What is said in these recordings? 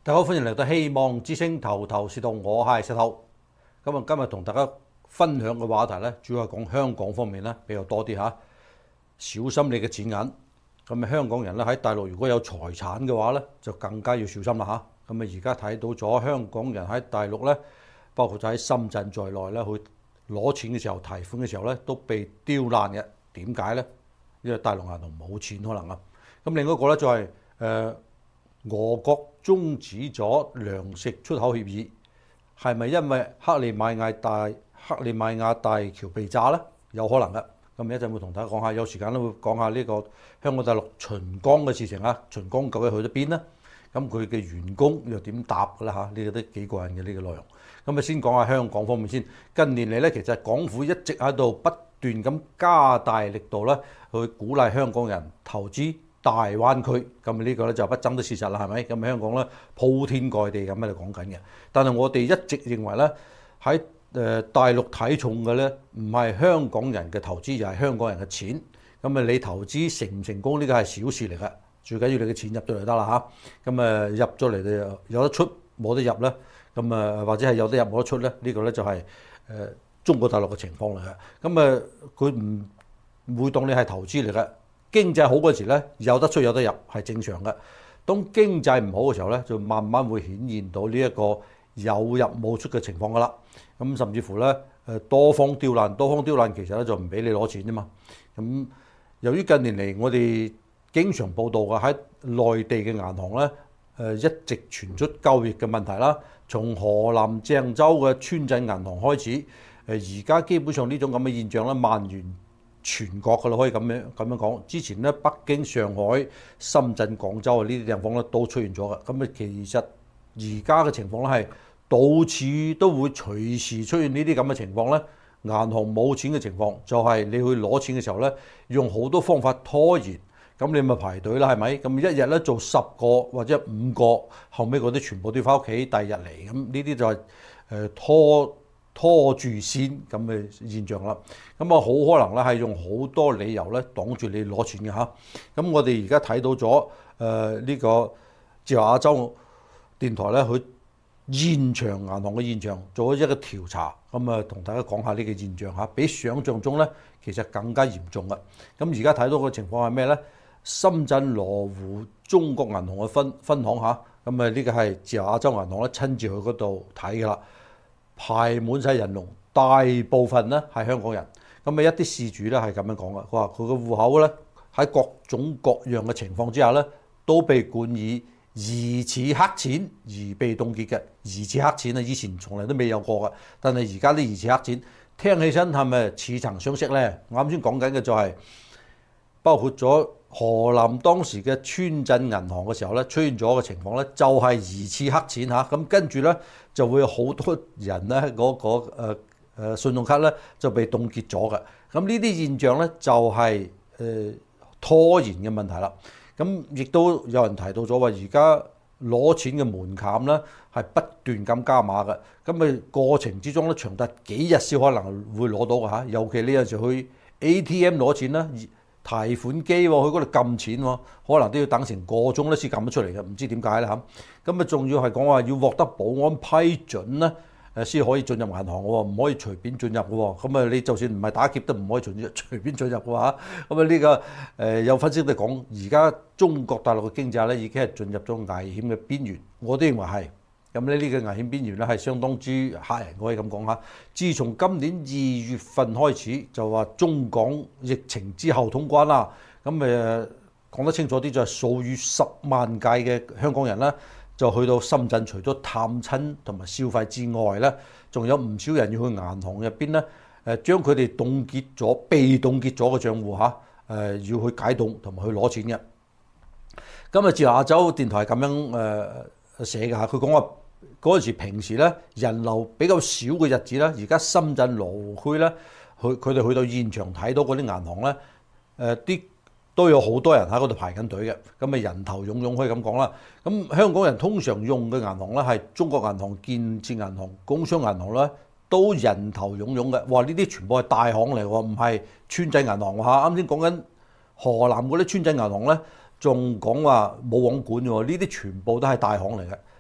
大家好，歡迎嚟到希望之星頭頭是道，我係石頭。今日同大家分享嘅話題咧，主要係講香港方面咧比較多啲嚇。小心你嘅錢銀。咁香港人咧喺大陸如果有財產嘅話咧，就更加要小心啦嚇。而家睇到咗香港人喺大陸咧，包括就喺深圳在內咧，去攞錢嘅時候、提款嘅時候咧，都被刁難嘅。點解咧？因為大陸銀行冇錢可能啊。咁另一個咧就係俄國終止咗糧食出口協議，係咪因為克里米亞大橋被炸呢？有可能嘅。咁一陣會同大家講下，有時間咧會講下呢個香港大陸秦剛嘅事情啊。秦剛究竟去咗邊呢？咁佢嘅員工又點答㗎啦嚇？呢個都幾過癮嘅呢個內容。咁先講下香港方面先。近年嚟咧，其實港府一直喺度不斷咁加大力度咧，去鼓勵香港人投資大灣區。咁呢個咧就不爭的事實啦，係咪？咁香港咧鋪天蓋地咁喺度講緊嘅。但係我哋一直認為咧，喺大陸睇重嘅咧，唔係香港人嘅投資，而係香港人嘅錢。你投資成唔成功呢個係小事嚟嘅，最緊要你嘅錢入咗嚟得啦嚇。入咗嚟就有得出，冇得入咧。或者係有得入冇得出咧？呢個咧就係中國大陸嘅情況嚟嘅。佢唔會當你係投資嚟嘅。經濟好嗰時咧，有得出有得入係正常嘅。當經濟唔好嘅時候咧，就慢慢會顯現到呢一個有入冇出嘅情況㗎啦。甚至乎咧多方刁難其實咧就唔俾你攞錢啫嘛。由於近年嚟我哋經常報道嘅喺內地嘅銀行咧，一直傳出交易嘅問題啦。從河南鄭州嘅村鎮銀行開始，而家基本上呢種咁嘅現象咧蔓延全國㗎啦，可以咁樣講。之前咧北京、上海、深圳、廣州啊呢啲地方咧都出現咗嘅。其實而家嘅情況咧係到處都會隨時出現呢啲咁嘅情況咧。銀行冇錢嘅情況就係你去攞錢嘅時候咧，用好多方法拖延。咁你咪排隊啦，係咪？一日咧做10個或者5個，後尾嗰啲全部都要翻屋企，第二日嚟。呢啲就係拖住先咁嘅現象啦。好可能咧係用好多理由咧擋住你攞錢嘅嚇。我哋而家睇到咗呢個自由亞洲電台咧，佢現場銀行嘅現象做咗一個調查，同大家講下呢個現象嚇，比想象中咧其實更加嚴重嘅。而家睇到嘅情況係咩咧？深圳羅湖中國銀行嘅分行嚇，呢個係自由亞洲銀行咧親自去嗰度睇㗎啦，排滿晒人龍，大部分咧係香港人。一啲事主咧係咁樣講嘅，佢話佢個戶口咧喺各種各樣嘅情況之下咧，都被冠以疑似黑錢而被凍結嘅。疑似黑錢啊，以前從來都未有過嘅，但係而家啲疑似黑錢聽起身係咪似曾相識咧？我啱先講緊嘅就係包括咗河南當時嘅村鎮銀行嘅時候咧，出現咗嘅情況咧，就係疑似黑錢嚇。跟住咧就會有好多人咧嗰個信用卡咧就被凍結咗嘅。呢啲現象咧就係拖延嘅問題啦。亦都有人提到咗話，而家攞錢嘅門檻咧係不斷咁加碼嘅。過程之中咧長達幾日先可能會攞到嘅嚇。尤其呢有時去 ATM 攞錢啦。提款機去嗰度撳錢喎，可能都要等成個鐘咧先撳得出嚟嘅，唔知點解啦嚇。仲要係講話要獲得保安批准咧，先可以進入銀行嘅喎，唔可以隨便進入嘅喎。你就算唔係打劫都唔可以隨便進入嘅話。呢個有分析都講，而家中國大陸嘅經濟咧已經係進入咗危險嘅邊緣，我都認為係。呢個危險邊緣咧係相當之嚇人，可以咁講嚇。自從今年2月份開始就話中港疫情之後通關啦，講得清楚啲就係數以10萬計嘅香港人咧就去到深圳，除咗探親同埋消費之外咧，仲有唔少人要去銀行入邊咧將佢哋凍結咗、被凍結咗嘅賬戶嚇要去解凍同埋去攞錢嘅。自由亞洲電台咁樣寫嘅嚇，佢講話。嗰陣時平時咧人流比較少嘅日子咧，而家深圳羅湖區咧，佢哋去到現場睇到嗰啲銀行咧，都有好多人喺嗰度排緊隊嘅，人頭湧湧可以咁講啦。香港人通常用嘅銀行咧係中國銀行、建設銀行、工商銀行咧，都人頭湧湧嘅。哇！呢啲全部係大行嚟喎，唔係村鎮銀行喎嚇。啱先講緊河南嗰啲村鎮銀行咧，仲講話冇網管喎，呢啲全部都係大行嚟嘅。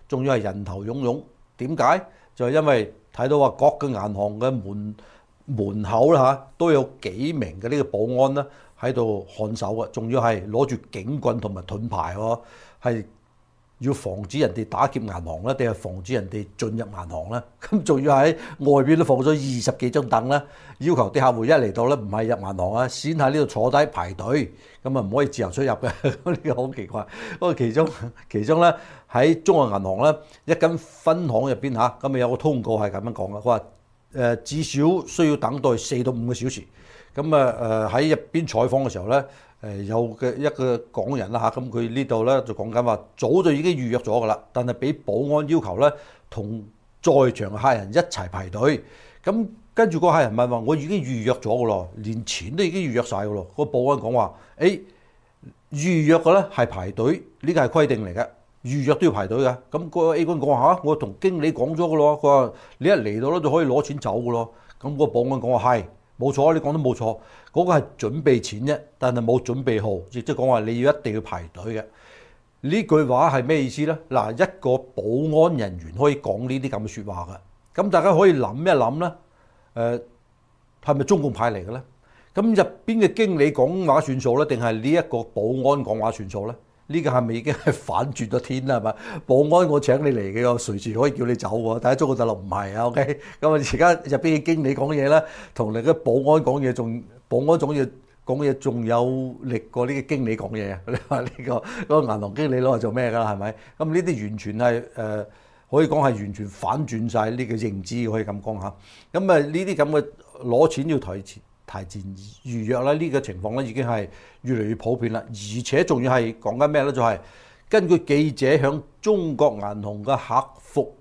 仲要係人頭湧湧。點解？就係因為睇到話各個銀行嘅門口啦嚇，都有幾名嘅呢個保安啦喺度看守嘅，仲要係攞住警棍同埋盾牌喎，係要防止人哋打劫銀行咧，定係防止人哋進入銀行咧？咁仲要喺外邊都放咗20幾張凳咧，要求啲客戶一嚟到咧唔係入銀行啊，先喺呢度坐低排隊，咁啊唔可以自由出入嘅。呢個好奇怪。不過其中咧喺中國銀行咧一間分行入邊嚇，咁啊有個通告係咁樣講嘅，佢話至少需要等待4到5個小時。咁啊喺入邊採訪嘅時候咧。有嘅一個港人啦嚇，咁佢呢度咧就講緊話，早就已經預約咗㗎啦，但係俾保安要求咧同在場嘅客人一齊排隊。咁跟住個客人問話：我已經預約咗㗎咯，連錢都已經預約晒㗎咯。個保安講話：預約嘅咧係排隊，呢個係規定嚟嘅，預約都要排隊嘅。咁個 A 君講話嚇，我同經理講咗㗎咯，佢話你一嚟到咧就可以攞錢走㗎咯。咁個保安講話係。冇錯，你講得冇錯，嗰個係準備錢啫，但係冇準備號，亦即係講話你要一定要排隊嘅。呢句話係咩意思呢？嗱，一個保安人員可以講呢啲咁嘅説話嘅，咁大家可以諗一諗呢，係咪中共派嚟嘅呢？咁入邊嘅經理講話算數呢？定係呢一個保安講話算數呢？呢個係咪已經係反轉咗天啦？係咪？保安我請你嚟嘅，我隨時可以叫你走喎。但係中國大陸唔係啊 ，OK？咁啊，而家入邊嘅經理講嘢咧，同你嘅保安講嘢保安講嘢仲有力過呢個經理講嘢啊！你話呢個銀行經理攞嚟做咩㗎啦？係咪？咁呢啲完全係可以講係完全反轉晒呢個認知，可以咁講嚇。咁啊，呢啲咁嘅攞錢要提前預約啦，呢個情況咧已經係越嚟越普遍啦，而且仲要係講緊咩咧？就係根據記者向中國銀行嘅客服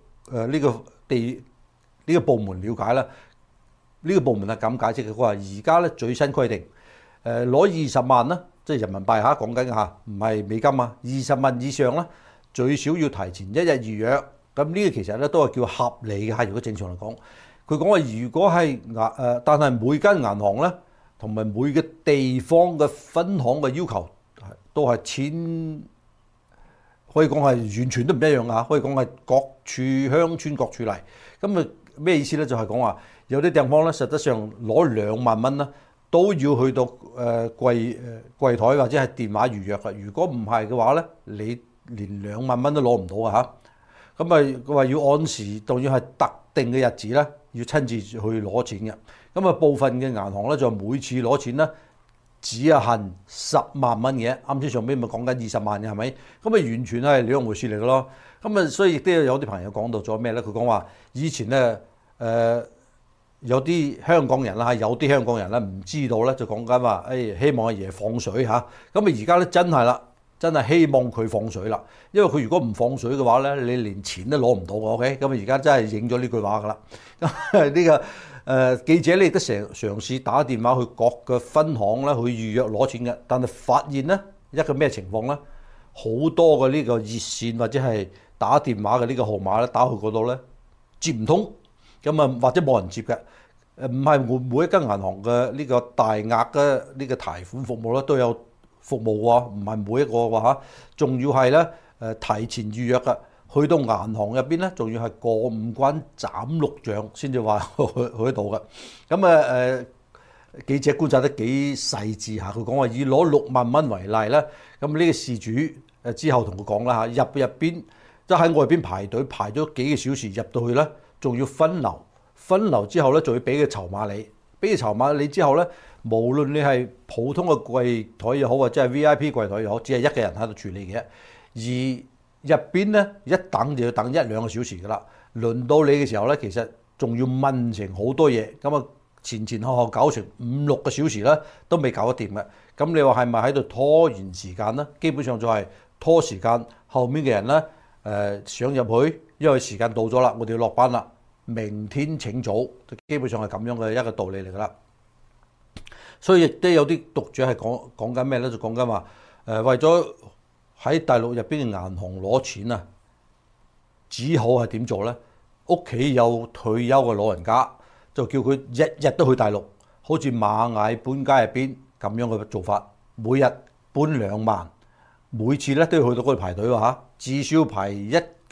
呢個部門了解啦，呢個部門係咁解釋嘅，佢話而家咧最新規定，攞20萬啦，即係人民幣嚇講緊嘅嚇，唔係美金啊，20萬以上啦，最少要提前1日預約。咁呢個其實咧都係叫合理嘅嚇，如果正常嚟講。佢講話，如果係但係每間銀行咧，同埋每個地方嘅分行嘅要求都係可以講係完全都唔一樣㗎。可以講係各處鄉村各處嚟。咁啊咩意思咧？就係講話有啲地方咧，實質上攞2萬蚊啦，都要去到櫃台或者係電話預約嘅。如果唔係嘅話咧，你連2萬蚊都攞唔到㗎嚇。咁啊佢話要按時，仲要係特定嘅日子咧，要親自去攞錢嘅。咁啊部分嘅銀行咧就每次攞錢咧只係限10萬蚊嘅。啱先上邊咪講緊20萬嘅係咪？咁啊完全係兩回事嚟嘅咯。咁啊所以亦都有啲朋友講到咗咩咧？佢講話以前咧有啲香港人啦，有啲香港人咧唔知道咧，就講緊話希望阿爺放水嚇。咁啊而家咧真係啦。真係希望佢放水啦，因為佢如果唔放水嘅話咧，你連錢都攞唔到嘅。OK，咁啊而家真係應咗呢句話㗎啦。咁呢個記者咧亦都嘗試打電話去各個分行咧去預約攞錢嘅，但係發現咧一個咩情況咧？好多嘅呢個熱線或者係打電話嘅呢個號碼咧，打去嗰度咧接唔通，咁啊或者冇人接嘅。唔係每一間銀行嘅呢個大額嘅呢個提款服務咧都有服務喎，唔係每一個喎嚇，仲要係咧提前預約嘅，去到銀行入邊咧，仲要係過5關斬6將先至話去到嘅。咁記者觀察得幾細緻下，佢講話以攞6萬蚊為例咧，咁呢個事主之後同佢講啦嚇，入邊即喺外邊排隊排咗幾個小時入到去咧，仲要分流之後咧，仲要俾個籌碼你，俾個籌碼你之後咧。無論你係普通嘅櫃台又好，或者係 VIP 櫃台又好，只係一個人喺度處理嘅。而入邊咧一等就要等1-2個小時㗎啦。輪到你嘅時候咧，其實仲要問成好多嘢，咁啊前後搞成5-6個小時咧，都未搞得掂嘅。咁你話係咪喺度拖延時間咧？基本上就係拖時間。後面嘅人咧想入去，因為時間到咗啦，我哋要落班啦，明天請早，就基本上係咁樣嘅一個道理嚟㗎啦。所以亦都有啲讀者係講緊咩咧？就講緊話為咗喺大陸入邊嘅銀行攞錢啊，只好係點做咧？屋企有退休嘅老人家，就叫佢日日都去大陸，好似螞蟻搬家入邊咁樣嘅做法，每日搬2萬，每次咧都要去到嗰度排隊喎嚇，至少排1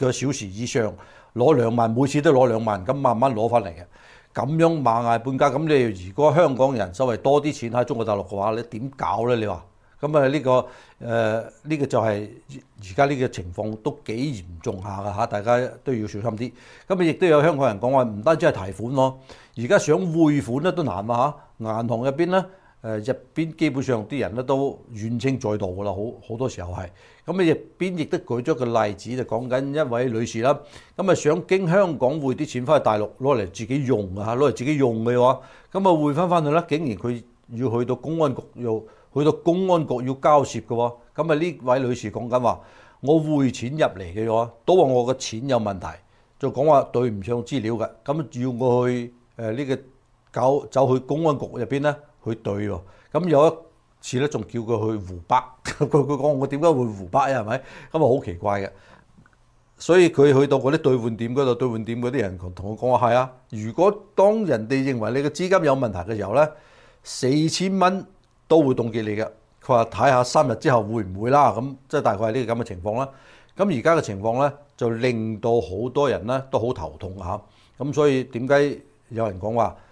個小時以上攞2萬，每次都攞2萬，咁慢慢攞翻嚟嘅。咁樣螞蟻搬家，咁你如果香港人稍微多啲錢喺中國大陸嘅話，你點搞咧？你話咁啊？呢個就係而家呢個情況都幾嚴重下㗎嚇，大家都要小心啲。咁啊，亦都有香港人講話，唔單止係提款咯，而家想匯款咧都難啊嚇。銀行入邊咧，入邊基本上啲人咧都怨聲載道㗎啦，好多時候係。咁啊，入邊亦都舉咗個例子，就講緊一位女士啦。咁啊，想經香港匯啲錢翻去大陸攞嚟自己用啊，攞嚟自己用嘅話，咁啊匯翻去咧，竟然佢要去到公安局要交涉嘅喎。咁啊，呢位女士講緊話，我匯錢入嚟嘅話，都話我個錢有問題，就講話對唔上資料嘅，咁要我去呢個走去公安局入邊咧去對喎。咁有一次咧，仲叫佢去湖北，佢講我點解會湖北啊？係咪？咁啊好奇怪嘅。所以佢去到嗰啲兌換店嗰度，兌換店嗰啲人同我講話係啊，如果當人哋認為你嘅資金有問題嘅時候咧，4000蚊都會凍結你嘅。佢話睇下3日之後會唔會啦，咁即係大概係呢個咁嘅情況啦。咁而家嘅情況咧，就令到好多人咧都好頭痛嚇。咁所以點解有人講話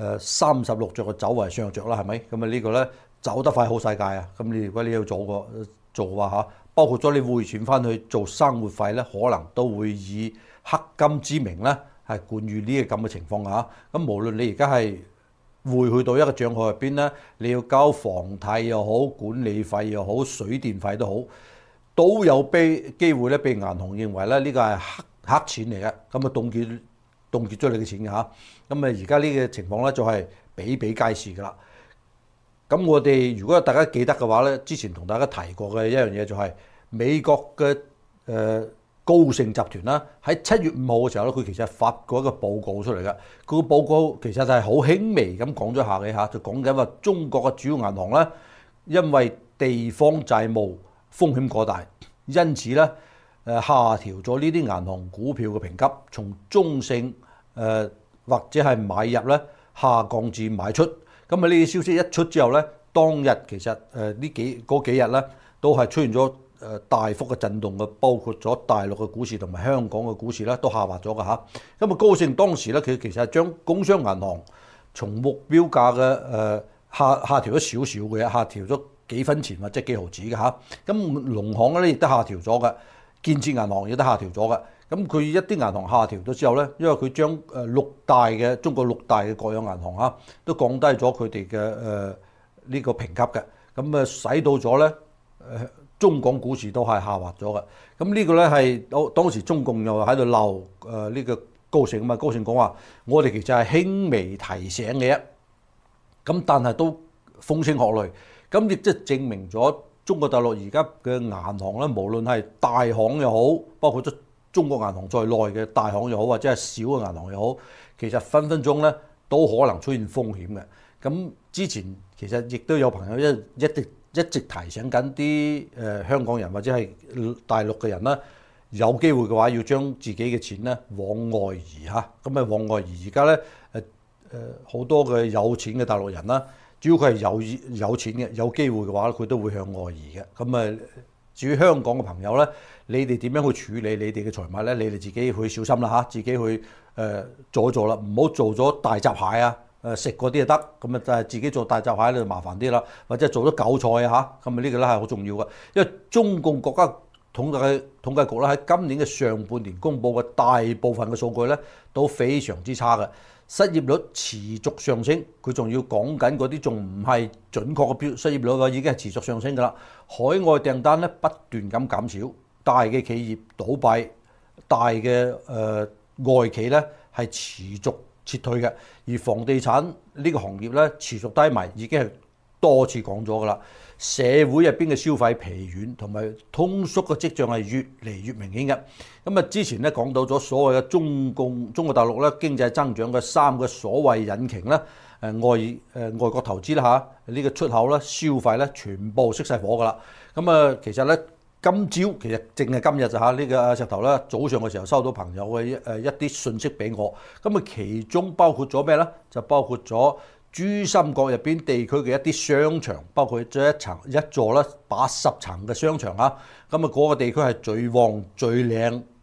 36著嘅走為上着啦，係咪？咁啊呢個咧走得快好世界啊！咁你如果你要做話嚇，包括咗你匯錢翻去做生活費咧，可能都會以黑金之名咧係冠於呢個咁嘅情況嚇。咁無論你而家係匯去到一個帳號入邊咧，你要交房貸又好、管理費又好、水電費都好，都有機會咧被銀行認為咧呢個係黑錢嚟嘅，咁啊凍結咗你嘅錢嘅嚇。咁啊而家呢個情況咧就係比比皆是㗎啦。咁我哋如果大家記得嘅話咧，之前同大家提過嘅一樣嘢就係美國嘅高盛集團啦，喺7月5號嘅時候咧，佢其實發過一個報告出嚟嘅。佢個報告其實就係好輕微咁講咗下嘅嚇，就講緊話中國嘅主要銀行咧，因為地方債務風險過大，因此咧下調咗呢啲銀行股票嘅評級，從中性或者係買入咧下降至賣出。咁啊呢啲消息一出之後咧，當日其實嗰幾日咧都係出現咗大幅嘅震動嘅，包括咗大陸嘅股市同埋香港嘅股市咧都下滑咗嘅嚇。咁啊高盛當時咧佢其實係將工商銀行從目標價嘅下調咗少少嘅，下調咗幾分錢或者幾毫子嘅嚇。咁農行咧亦都下調咗嘅，建設銀行亦都下調咗嘅。咁佢一啲銀行下調咗之後咧，因為佢將中國六大嘅國有銀行嚇都降低咗佢哋嘅呢個評級嘅，咁啊使到咗咧中港股市都係下滑咗嘅。咁呢個咧係當時中共又喺度鬧呢個高盛啊嘛，高盛講話我哋其實係輕微提醒嘅啫，咁但係都風聲鶴唳，咁亦即係證明咗中國大陸而家嘅銀行咧，無論係大行又好，包括咗中國銀行在內嘅大行又好，或者係小嘅銀行又好，其實分分鐘咧都可能出現風險嘅。咁之前其實亦都有朋友一直提醒緊啲香港人或者係大陸嘅人啦，有機會嘅話要將自己嘅錢咧往外移嚇。咁啊往外移，而家咧好多嘅有錢嘅大陸人啦，主要佢係有錢嘅，有機會嘅話佢都會向外移嘅。咁啊至於香港嘅朋友咧，你哋點樣去處理你哋嘅財物咧？你哋自己去小心啦嚇，自己去做一做啦，唔好做咗大閘蟹啊！食嗰啲就得，咁啊就係自己做大閘蟹咧就麻煩啲啦，或者做咗韭菜啊嚇，咁啊呢個咧係好重要嘅，因為中共國家統計局咧喺今年嘅上半年公佈嘅大部分嘅數據咧都非常之差嘅，失業率持續上升，佢仲要講緊嗰啲仲唔係準確嘅失業率喎，已經係持續上升㗎啦，海外訂單咧不斷咁減少，大嘅企業倒閉，大嘅外企咧係持續撤退嘅，而房地產呢個行業咧持續低迷，已經係多次講咗㗎啦。社會入邊嘅消費疲軟同埋通縮嘅跡象係越嚟越明顯嘅。咁啊，之前咧講到咗所謂嘅中國大陸咧經濟增長嘅3個所謂引擎咧，外國投資啦嚇，呢個出口咧、消費咧，全部熄晒火㗎啦。咁啊，其實咧。今朝其實淨係今日就嚇呢個石頭啦，早上嘅時候收到朋友嘅一啲信息俾我，咁啊其中包括咗咩咧？就包括咗珠三角入邊地區嘅一啲商場，包括咗一座咧80層嘅商場嚇，咁啊嗰個地區係最旺最靚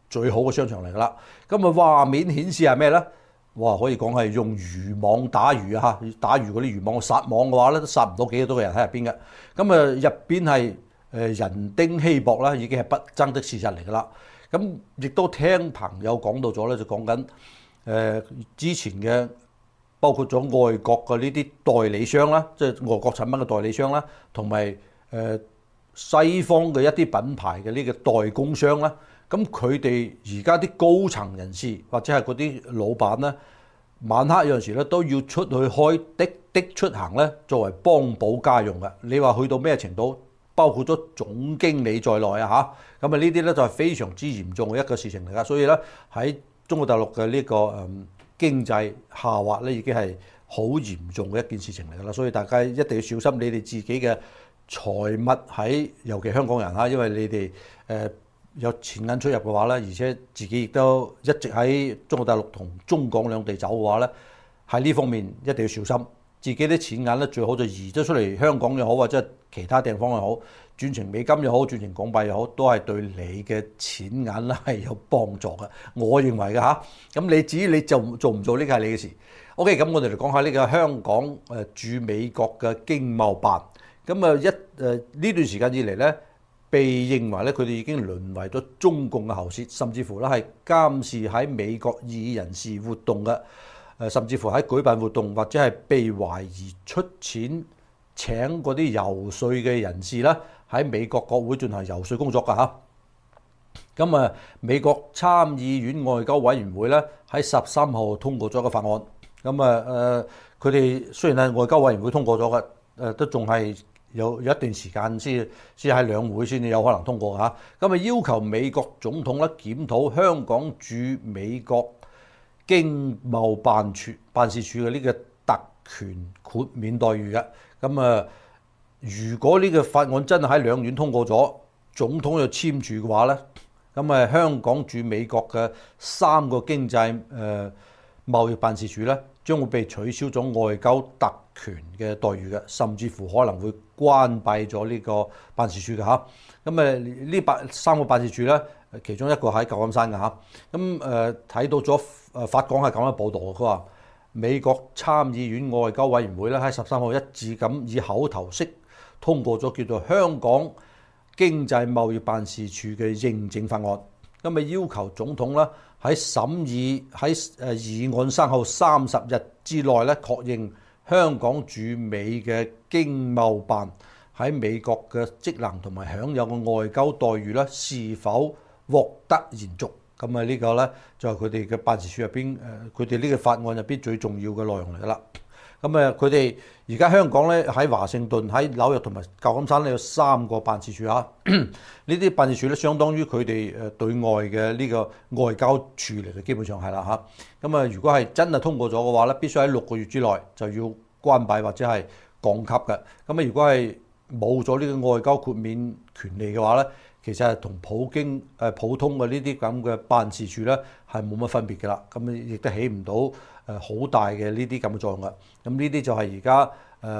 最好嘅商場嚟㗎啦。咁啊畫面顯示係咩咧？哇，可以講係用漁網打魚啊！打魚嗰啲漁網撒網嘅話咧，都殺唔到幾多個人喺入邊嘅。咁啊入邊係人丁稀薄啦，已經係不爭的事實嚟㗎啦。咁亦都聽朋友講到咗咧，就講緊之前嘅包括咗外國嘅呢啲代理商啦，即係外國產品嘅代理商啦，同埋西方嘅一啲品牌嘅呢個代工商啦。咁佢哋而家啲高層人士或者係嗰啲老闆咧，晚黑有陣時咧都要出去開的出行咧，作為幫補家用嘅。你話去到咩程度？包括咗總經理在內啊嚇，咁啊呢啲咧就係非常之嚴重嘅一個事情嚟㗎。所以咧喺中國大陸嘅呢個經濟下滑咧，已經係好嚴重嘅一件事情嚟㗎啦。所以大家一定要小心你哋自己嘅財物喺，尤其香港人嚇，因為你哋有錢銀出入嘅話咧，而且自己亦都一直喺中國大陸同中港兩地走嘅話咧，喺呢方面一定要小心。自己啲錢銀咧最好就移咗出嚟香港又好，或者其他地方又好，轉成美金又好，轉成港幣又好，都係對你嘅錢銀咧係有幫助嘅。我認為嘅嚇。咁你至於你做唔做呢個係你嘅事。OK，咁我哋嚟講下呢個香港駐美國嘅經貿辦。咁呢段時間以嚟咧，被認為咧佢哋已經淪為咗中共嘅喉舌，甚至乎咧係監視喺美國異議人士活動嘅。甚至乎喺舉辦活動或者係被懷疑出錢請嗰啲遊說嘅人士啦，喺美國國會進行遊說工作㗎嚇。咁美國參議院外交委員會咧喺13號通過咗個法案。咁佢哋雖然係外交委員會通過咗嘅，都仲係有一段時間先喺兩會先至有可能通過嚇。咁要求美國總統咧檢討香港駐美國經貿辦事處嘅呢個特權豁免待遇嘅。咁如果呢個法案真係喺兩院通過咗，總統又簽署嘅話咧，咁香港駐美國嘅3個經濟貿易辦事處咧，將會被取消咗外交特權嘅待遇嘅，甚至乎可能會關閉咗呢個辦事處嘅嚇。咁呢3個辦事處咧，其中一個喺舊金山嘅嚇。咁睇到咗法廣係咁樣報導，佢話美國參議院外交委員會咧喺13號一致咁以口頭式通過咗叫做香港經濟貿易辦事處嘅認證法案。咁要求總統咧喺審議議案生後30日之內咧確認香港駐美嘅經貿辦喺美國嘅職能同埋享有嘅外交待遇咧是否獲得延續。咁呢個咧就係佢哋嘅辦事處入邊佢哋呢個法案入邊最重要嘅內容嚟㗎啦。咁佢哋而家香港咧喺華盛頓、喺紐約同埋舊金山咧有3個辦事處嚇。呢啲辦事處咧相當於佢哋對外嘅呢個外交處嚟嘅，基本上係啦嚇。咁如果係真係通過咗嘅話咧，必須喺6個月之內就要關閉或者係降級嘅。咁如果係冇咗呢個外交豁免權利嘅話咧，其實係同普通嘅呢啲咁嘅辦事處咧係冇乜分別㗎啦。咁亦都起唔到好大嘅呢啲咁嘅作用㗎。咁呢啲就係而家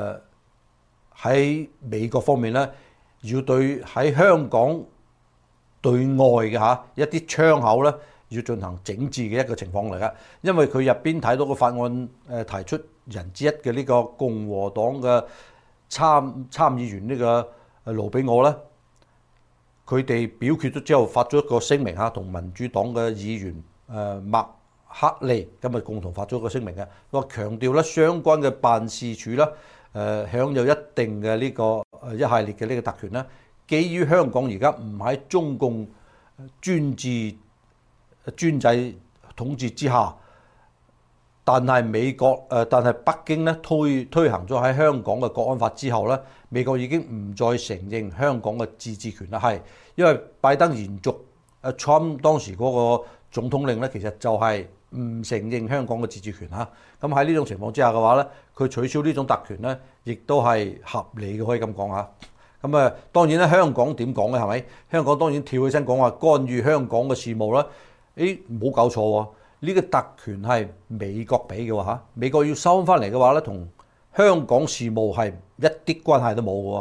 喺美國方面咧，要對喺香港對外嘅一啲窗口咧，要進行整治嘅一個情況嚟㗎。因為佢入邊睇到個法案提出人之一嘅呢個共和黨嘅參議員呢個盧比奧咧。佢哋表決咗之後，發咗一個聲明嚇，同民主黨嘅議員麥克利咁共同發咗一個聲明嘅，話強調咧相關嘅辦事處咧享有一定嘅呢個一系列嘅呢個特權咧，基於香港而家唔喺中共專制統治之下，但係北京咧推行咗喺香港嘅國安法之後咧，美國已經唔再承認香港嘅自治權啦。係因為拜登延續Trump 當時嗰個總統令咧，其實就係唔承認香港嘅自治權嚇。咁喺呢種情況之下嘅話咧，佢取消呢種特權咧，亦都係合理嘅，可以咁講嚇。咁當然咧，香港點講咧？係咪？香港當然跳起身講話干預香港嘅事務啦。唔好搞錯喎，呢個特權係美國俾嘅喎嚇。美國要收翻嚟嘅話咧，同香港事務係一啲關係都冇嘅喎。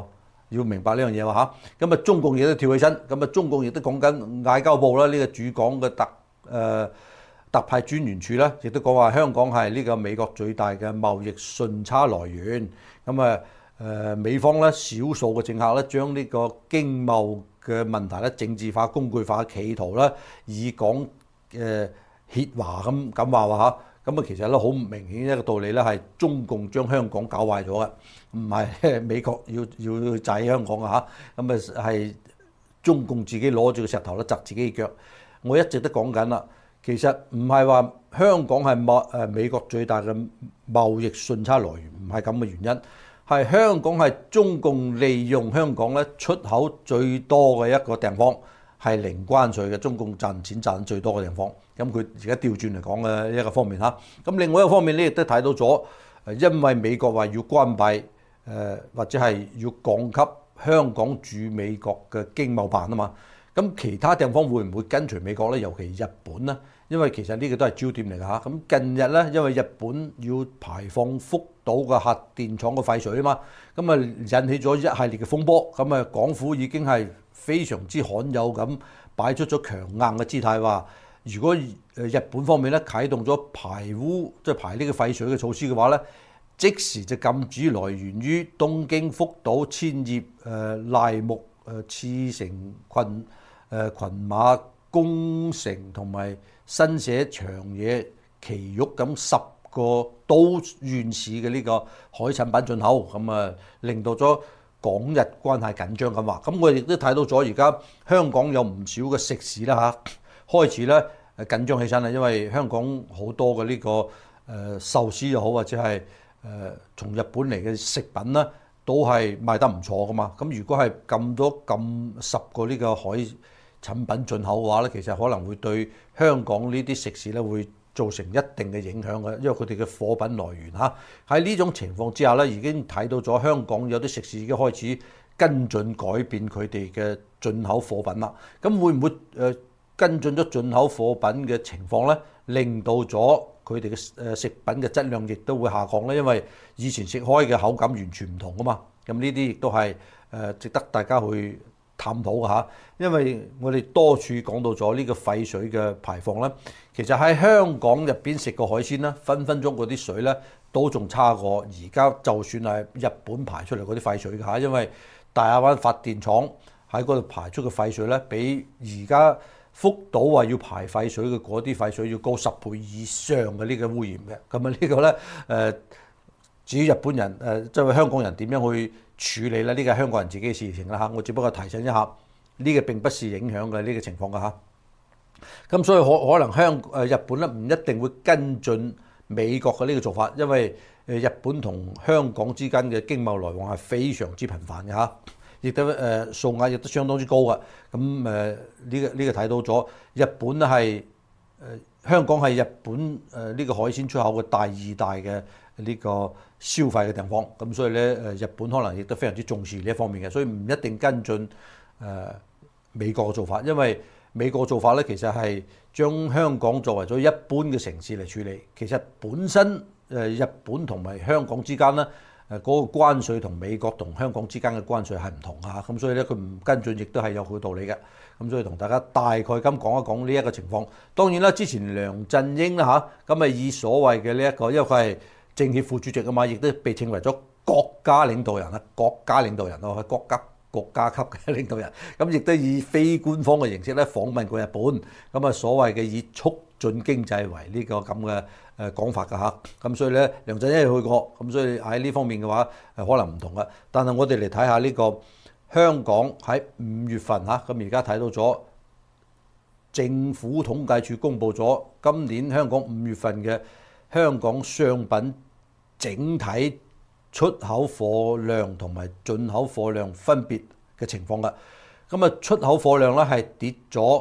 要明白呢樣嘢喎嚇。咁啊，中共亦都跳起身，咁啊，中共亦都講緊外交部啦，呢個駐港嘅特派專員處咧，亦都講話香港係呢個美國最大嘅貿易順差來源。咁啊，美方咧少數嘅政客咧，將呢個經貿嘅問題咧政治化、工具化，企圖咧以港協華咁話嚇。咁啊，其實咧好明顯一個道理咧，係中共將香港搞壞咗嘅，唔係美國要制香港嘅嚇。咁啊係中共自己攞住個石頭咧砸自己嘅腳。我一直都講緊啦，其實唔係話香港係美國最大嘅貿易順差來源，唔係咁嘅原因，係香港係中共利用香港咧出口最多嘅一個地方，係零關稅嘅，中共賺錢賺最多嘅地方。咁佢而家調轉嚟講嘅一個方面嚇。咁另外一個方面咧，亦都睇到咗，因為美國話要關閉或者係要降級香港駐美國嘅經貿辦啊嘛。咁其他地方會唔會跟隨美國咧？尤其日本咧，因為其實呢個都係焦點嚟㗎嚇。咁近日咧，因為日本要排放福島嘅核電廠嘅廢水啊嘛，咁啊引起咗一系列嘅風波。咁啊，港府已經係非常之罕有咁擺出咗強硬嘅姿態，話如果日本方面咧啟動咗排污即係排呢個廢水嘅措施嘅話咧，即時就禁止來源於東京、福島、千葉、瀨木、茨城群馬、宮城同埋新社、長野、埼玉咁10個都縣市嘅呢個海產品進口，咁啊令到咗港日關係緊張咁話。咁我亦都睇到咗而家香港有唔少嘅食肆啦嚇，開始咧緊張起身啦，因為香港好多嘅呢個壽司又好，或者係從日本嚟嘅食品咧，都係賣得唔錯噶嘛。咁如果係禁10個呢個海產品進口嘅話咧，其實可能會對香港呢啲食肆咧會造成一定嘅影響嘅，因為佢哋嘅貨品來源嚇。喺呢種情況之下咧，已經睇到咗香港有啲食肆已經開始跟進改變佢哋嘅進口貨品啦。咁會唔會跟進咗進口貨品嘅情況咧，令到咗佢哋嘅食品嘅質量亦都會下降咧？因為以前食開嘅口感完全唔同啊嘛。咁呢啲亦都係值得大家去探討嘅嚇。因為我哋多處講到咗呢個廢水嘅排放咧，其實喺香港入邊食個海鮮咧，分鐘嗰啲水咧都仲差過而家就算係日本排出嚟嗰啲廢水嘅嚇。因為大亞灣發電廠喺嗰度排出嘅廢水咧，比而家福島話要排廢水嘅嗰啲廢水要高10倍以上嘅呢個污染嘅。咁啊呢個咧至於日本人即係香港人點樣去處理咧？呢個係香港人自己嘅事情啦嚇。我只不過提醒一下，呢個並不是影響嘅呢個情況㗎嚇。咁所以可能日本咧唔一定會跟進美國嘅呢個做法，因為日本同香港之間嘅經貿來往係非常之頻繁嘅嚇，亦都數額亦都相當之高嘅。咁呢個睇到咗，日本咧係香港係日本呢個海鮮出口嘅第2大嘅呢個消費嘅地方。咁所以咧日本可能亦都非常之重視呢一方面嘅，所以唔一定跟進美國嘅做法，因為美國嘅做法咧其實係將香港作為咗一般嘅城市嚟處理。其實本身日本同埋香港之間咧嗰個關稅同美國同香港之間嘅關稅係唔同㗎，咁所以咧佢唔跟進亦都係有佢道理嘅。咁所以同大家大概咁講一講呢一個情況。當然啦，之前梁振英啦嚇，咁以所謂嘅呢一個，因為佢係政協副主席啊嘛，亦都被稱為咗國家領導人啊，國家領導人咯，係國家級嘅領導人。咁亦都以非官方嘅形式咧訪問過日本。咁所謂嘅以促進經濟為呢個咁嘅講法㗎嚇。咁所以咧，梁振英去過，咁所以喺呢方面嘅話可能唔同嘅。但係我哋嚟睇下呢個香港喺5月份嚇，咁而家睇到咗政府統計處公布咗今年香港5月份嘅香港商品整體出口貨量同埋進口貨量分別嘅情況㗎。咁出口貨量咧係跌咗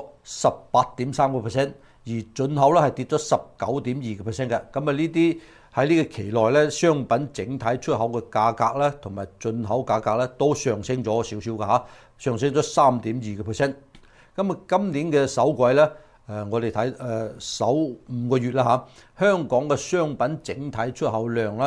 18.3%，而進口咧係跌咗19.2%嘅。咁呢啲喺呢個期內咧，商品整體出口嘅價格咧同埋進口價格咧都上升咗少少㗎嚇，上升咗3.2%。咁今年嘅首季咧，我哋睇首5個月啦嚇，香港嘅商品整體出口量咧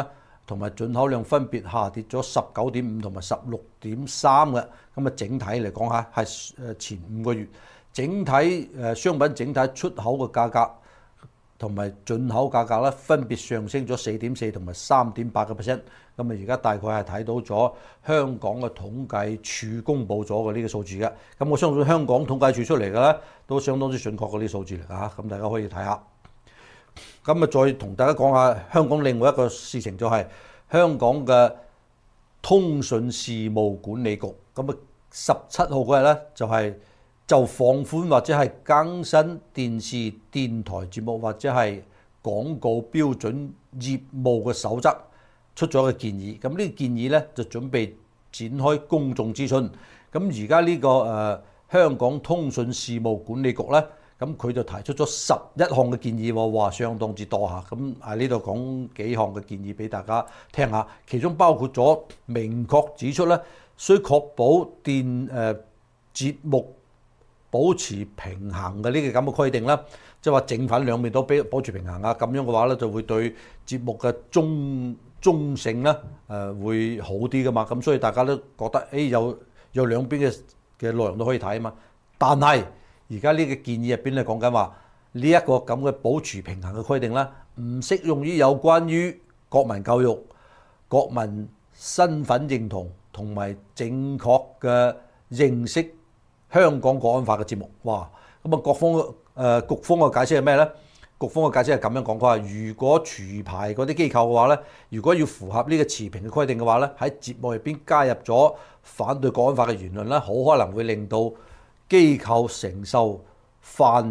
同埋進口量分別下跌咗19.5%同埋16.3%嘅。咁啊，整體嚟講嚇係前5個月整體商品整體出口嘅價格同埋進口價格咧，分別上升咗4.4%同埋3.8%。咁啊，而家大概係睇到咗香港嘅統計處公布咗嘅呢個數字嘅。咁我相信香港統計處出嚟嘅咧都相當之準確嘅啲數字嚟㗎。咁大家可以睇下。咁啊，再同大家講下香港另外一個事情，就係香港嘅通訊事務管理局。咁啊，17號嗰日咧就放寬或者係更新電視電台節目或者係廣告標準業務嘅守則，出咗個建議。咁呢個建議咧就準備展開公眾諮詢。咁而家呢個香港通訊事務管理局咧，咁佢就提出咗11項嘅建議喎，哇，相當之多嚇。咁喺呢度講幾項嘅建議俾大家聽下，其中包括咗明確指出咧，需確保節目保持平衡嘅呢個咁嘅規定啦，即係話正反兩面都保持平衡啊。咁樣嘅話咧，就會對節目嘅中性咧會好啲噶嘛。咁所以大家都覺得有兩邊嘅內容都可以睇啊嘛。但係而家呢個建議入邊咧講緊話呢一個咁嘅保持平衡嘅規定咧，唔適用於有關於國民教育、國民身份認同同埋正確嘅認識香港國安法嘅節目。哇！咁啊，局方嘅解釋係咩呢？局方嘅解釋係咁樣講，佢話如果持牌嗰啲機構嘅話呢，如果要符合呢個持平嘅規定嘅話呢，喺節目入邊加入咗反對國安法嘅言論呢，好可能會令到機構承受犯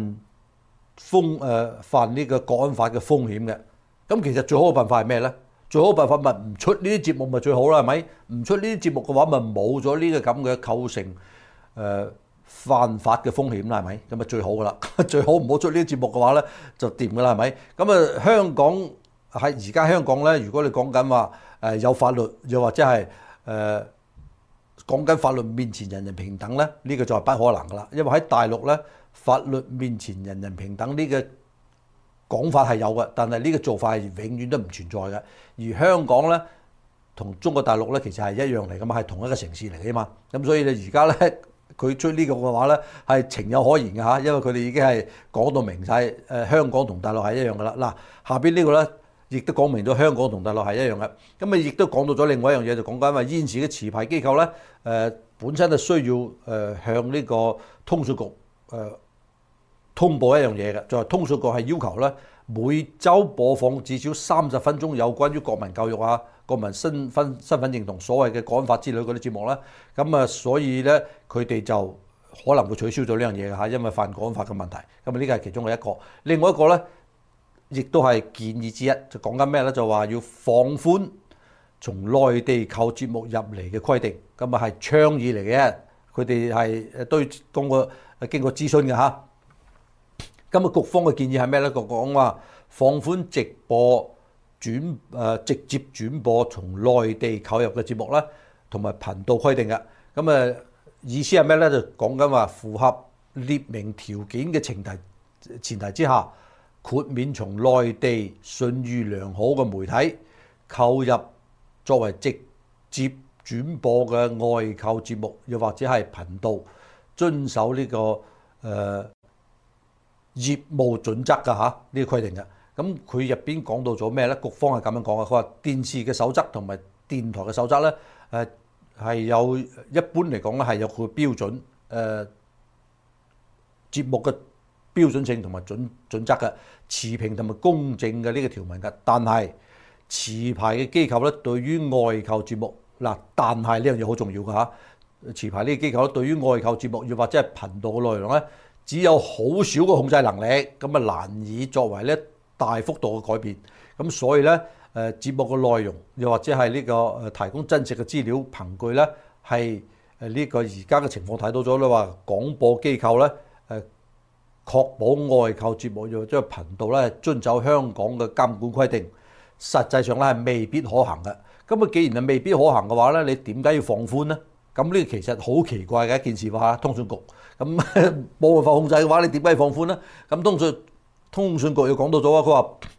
呢個國安法嘅風險嘅。咁其實最好嘅辦法係咩呢？最好嘅辦法咪唔出呢啲節目咪最好啦，係咪？唔出呢啲節目嘅話，咪冇咗呢個咁嘅構成犯法嘅風險啦，係咪？咁啊最好噶啦，最好唔好出呢啲節目嘅話咧，就掂噶啦，係咪？咁啊香港喺而家香港咧，如果你講緊話有法律，又或者係講緊法律面前人人平等咧，呢個就係不可能噶啦，因為喺大陸咧，法律面前人人平等呢個講法係有嘅，但係呢個做法係永遠都唔存在嘅。而香港咧同中國大陸咧其實係一樣嚟噶嘛，係同一個城市嚟嘅嘛。咁所以你而家咧佢出呢個嘅話咧係情有可原嘅嚇，因為佢哋已經係講到明晒香港同大陸係一樣噶啦。嗱，下邊呢個咧亦都講明咗香港同大陸係一樣嘅。咁啊亦都講到咗另外一樣嘢，就講緊話現時嘅持牌機構咧本身係需要向呢個通訊局通報一樣嘢嘅，就係通訊局係要求咧每週播放至少30分鐘有關於國民教育啊、國民身份認同所謂嘅國安法之類嗰啲節目啦。咁啊，所以咧佢哋就可能會取消咗呢樣嘢嘅嚇，因為犯國安法嘅問題。咁啊，呢個係其中嘅一個。另外一個咧，亦都係建議之一，就講緊咩咧？就話要放寬從內地購節目入嚟嘅規定。咁啊係倡議嚟嘅，佢哋係都經過諮詢嘅嚇。咁啊，局方嘅建議係咩咧？講話放寬直接轉播從內地購入嘅節目啦，同埋頻道規定嘅。咁啊，意思係咩咧？就講緊話符合列明條件嘅前提之下，豁免從內地信譽良好嘅媒體購入作為直接轉播嘅外購節目，又或者係頻道，遵守呢個業務準則㗎嚇，呢個規定嘅。咁佢入邊講到咗咩咧？局方係咁樣講嘅，佢話電視嘅守則同埋電台嘅守則咧，係有一般嚟講咧係有佢標準節目嘅標準性同埋準則嘅，持平同埋公正嘅呢個條文嘅。但係持牌嘅機構咧，對於外購節目但係呢樣嘢好重要㗎嚇。持牌呢個機構咧，對於外購節目又或者係頻道嘅內容咧，只有好少嘅控制能力，咁啊難以作為咧大幅度嘅改變。咁所以咧節目嘅內容又或者係呢個提供真實嘅資料憑據咧，係呢個而家嘅情況睇到咗咧，話廣播機構咧確保外購節目又或者係頻道咧遵守香港嘅監管規定，實際上咧係未必可行嘅。咁啊既然係未必可行嘅話咧，你點解要放寬呢？咁呢個其實好奇怪嘅一件事喎，通訊局咁冇辦法控制嘅話，你點解要放寬呢？咁通訊局又講到咗啊，佢話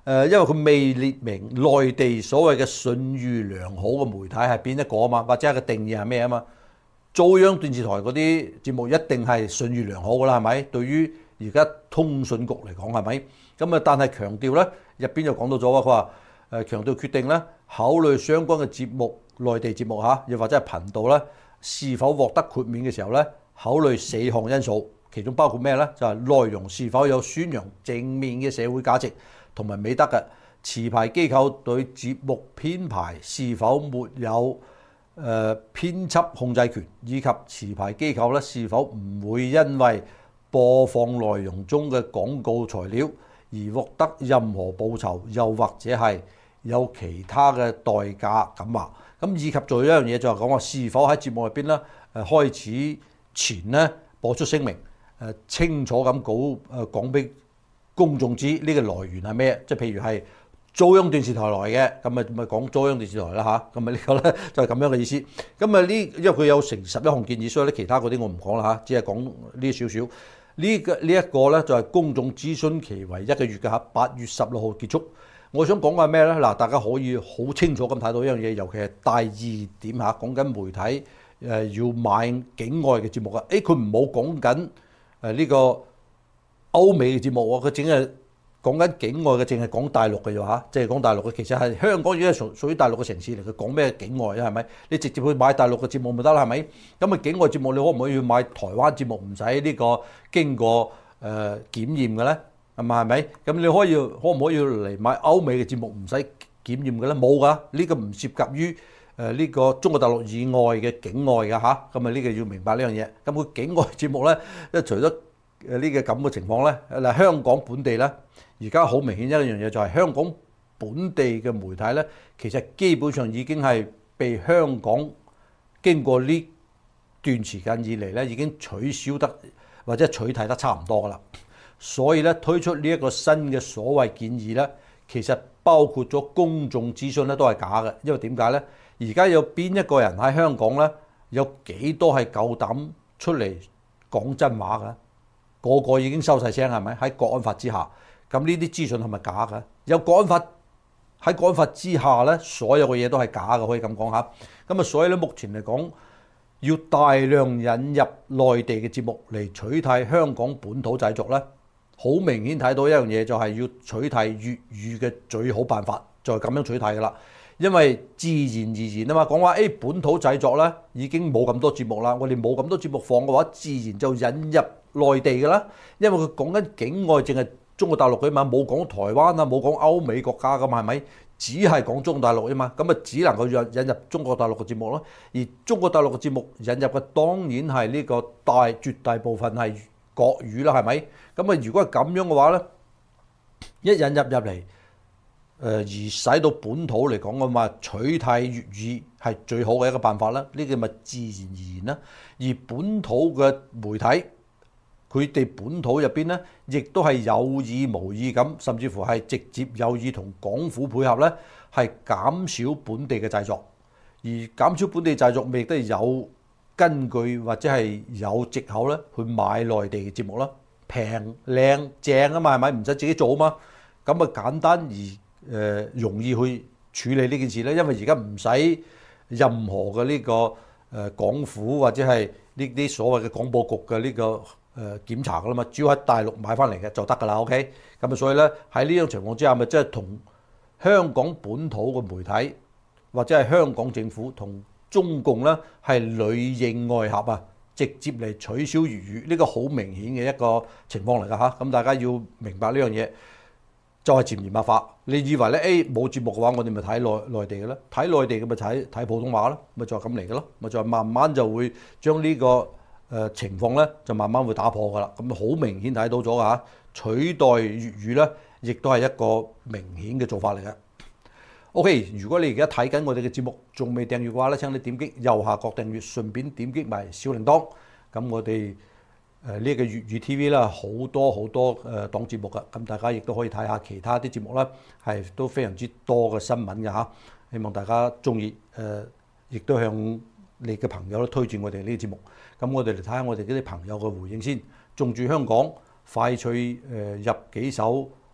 因為佢未列明內地所謂嘅信譽良好嘅媒體係邊一個啊嘛，或者係個定義係咩啊嘛。中央電視台嗰啲節目一定係信譽良好㗎啦，係咪？對於而家通訊局嚟講係咪？咁啊，但係強調咧，入邊就講到咗啊，佢話強調決定咧，考慮相關嘅節目，內地節目嚇，又或者係頻道咧，是否獲得豁免嘅時候咧，考慮4項因素，其中包括咩咧？就係內容是否有宣揚正面嘅社會價值同埋美德嘅，持牌機構對節目編排是否沒有編輯控制權，以及持牌機構咧是否唔會因為播放內容中嘅廣告材料而獲得任何報酬，又或者係有其他嘅代價咁話。咁以及做一樣嘢就係講話是否喺節目入邊咧開始前咧播出聲明，清楚咁講俾公眾知呢個來源係咩，即係譬如係中央電視台來嘅，咁咪講中央電視台啦嚇，咁啊呢個咧就係咁樣嘅意思。咁啊因為佢有成11項建議，所以咧其他嗰啲我唔講啦嚇，只係講呢少少。呢一個咧就係公眾諮詢期為1個月嘅嚇，8月16號結束。我想講嘅係咩咧？嗱，大家可以好清楚咁睇到一樣嘢，尤其係第2點嚇，講緊媒體要買境外嘅節目啊。佢唔好講緊呢個歐美嘅節目喎，佢淨係講緊境外嘅，淨係講大陸嘅啫嚇，即係講大陸嘅。其實係香港已經係屬於大陸嘅城市嚟，佢講咩境外啊？係咪？你直接去買大陸嘅節目咪得啦？係咪？咁啊境外節目你可唔可以去買台灣節目唔使呢個經過檢驗嘅咧？係咪？咁你可唔可以嚟買歐美嘅節目唔使檢驗嘅咧？冇㗎，呢個唔涉及於呢個中國大陸以外嘅境外㗎嚇。咁啊呢個要明白呢樣嘢。咁佢境外節目咧，除咗呢個咁嘅情況咧，嗱香港本地咧，而家好明顯一樣嘢就係香港本地嘅媒體咧，其實基本上已經係被香港經過呢段時間以嚟咧，已經取消得或者取締得差唔多㗎啦。所以咧推出呢一個新嘅所謂建議咧，其實包括咗公眾諮詢咧都係假嘅，因為點解咧？而家有邊一個人喺香港咧，有幾多係夠膽出嚟講真話㗎？個個已經收晒聲係咪？喺國安法之下，咁呢啲資訊係咪假嘅？有國安法喺國安法之下咧，所有嘅嘢都係假嘅，可以咁講下。咁啊，所以咧目前嚟講，要大量引入內地嘅節目嚟取締香港本土製作咧。好明顯睇到一樣嘢，就係要取締粵語嘅最好辦法，就係咁樣取締㗎啦。因為自然而然啊嘛，講話本土製作咧已經冇咁多節目啦，我哋冇咁多節目放嘅話，自然就引入內地㗎啦。因為佢講緊境外，淨係中國大陸嘅嘛，冇講台灣啊，冇講歐美國家㗎嘛，係咪？只係講中國大陸啊嘛，咁啊只能夠引入中國大陸嘅節目咯。而中國大陸嘅節目引入嘅當然係呢個絕大部分係國語啦，係咪？咁啊，如果係咁樣嘅話咧，一引入嚟，而使到本土嚟講嘅嘛，取締粵語係最好嘅一個辦法啦。呢個咪自然而然啦。而本土嘅媒體，佢哋本土入邊咧，亦都係有意無意咁，甚至乎係直接有意同港府配合咧，係減少本地嘅製作。而減少本地製作，亦都係有根據或者係有藉口咧，去買內地嘅節目啦，平靚正啊嘛，係咪？唔使自己做啊嘛，咁啊簡單而容易去處理呢件事咧，因為而家唔使任何嘅呢個港府或者係呢啲所謂嘅廣播局嘅呢個檢查噶啦嘛，主要喺大陸買翻嚟嘅就得噶啦 ，OK？ 咁啊，所以咧喺呢種情況之下，咪即係同香港本土嘅媒體或者係香港政府同中共咧係裏應外合啊，直接嚟取消粵語，呢個好明顯嘅一個情況嚟㗎嚇。咁大家要明白呢樣嘢，就係潛移默化。你以為咧冇節目嘅話，我哋咪睇內地嘅啦，睇內地嘅咪睇普通話咯，咪就係咁嚟嘅咯，咪就係慢慢就會將呢個情況咧就慢慢會打破㗎啦。咁好明顯睇到咗㗎嚇，取代粵語咧，亦都係一個明顯嘅做法嚟嘅。OK， 如果你而家睇緊我哋嘅節目，仲未訂閱嘅話咧，請你點擊右下角訂閱，順便點擊埋小鈴鐺。咁我哋呢個粵語 TV 啦，好多檔節目㗎，咁大家亦都可以睇下其他啲節目啦，係都非常之多嘅新聞㗎嚇。希望大家中意，亦都向你嘅朋友都推薦我哋呢啲節目。咁我哋嚟睇下我哋呢啲朋友嘅回應先。仲住香港，快脆入幾首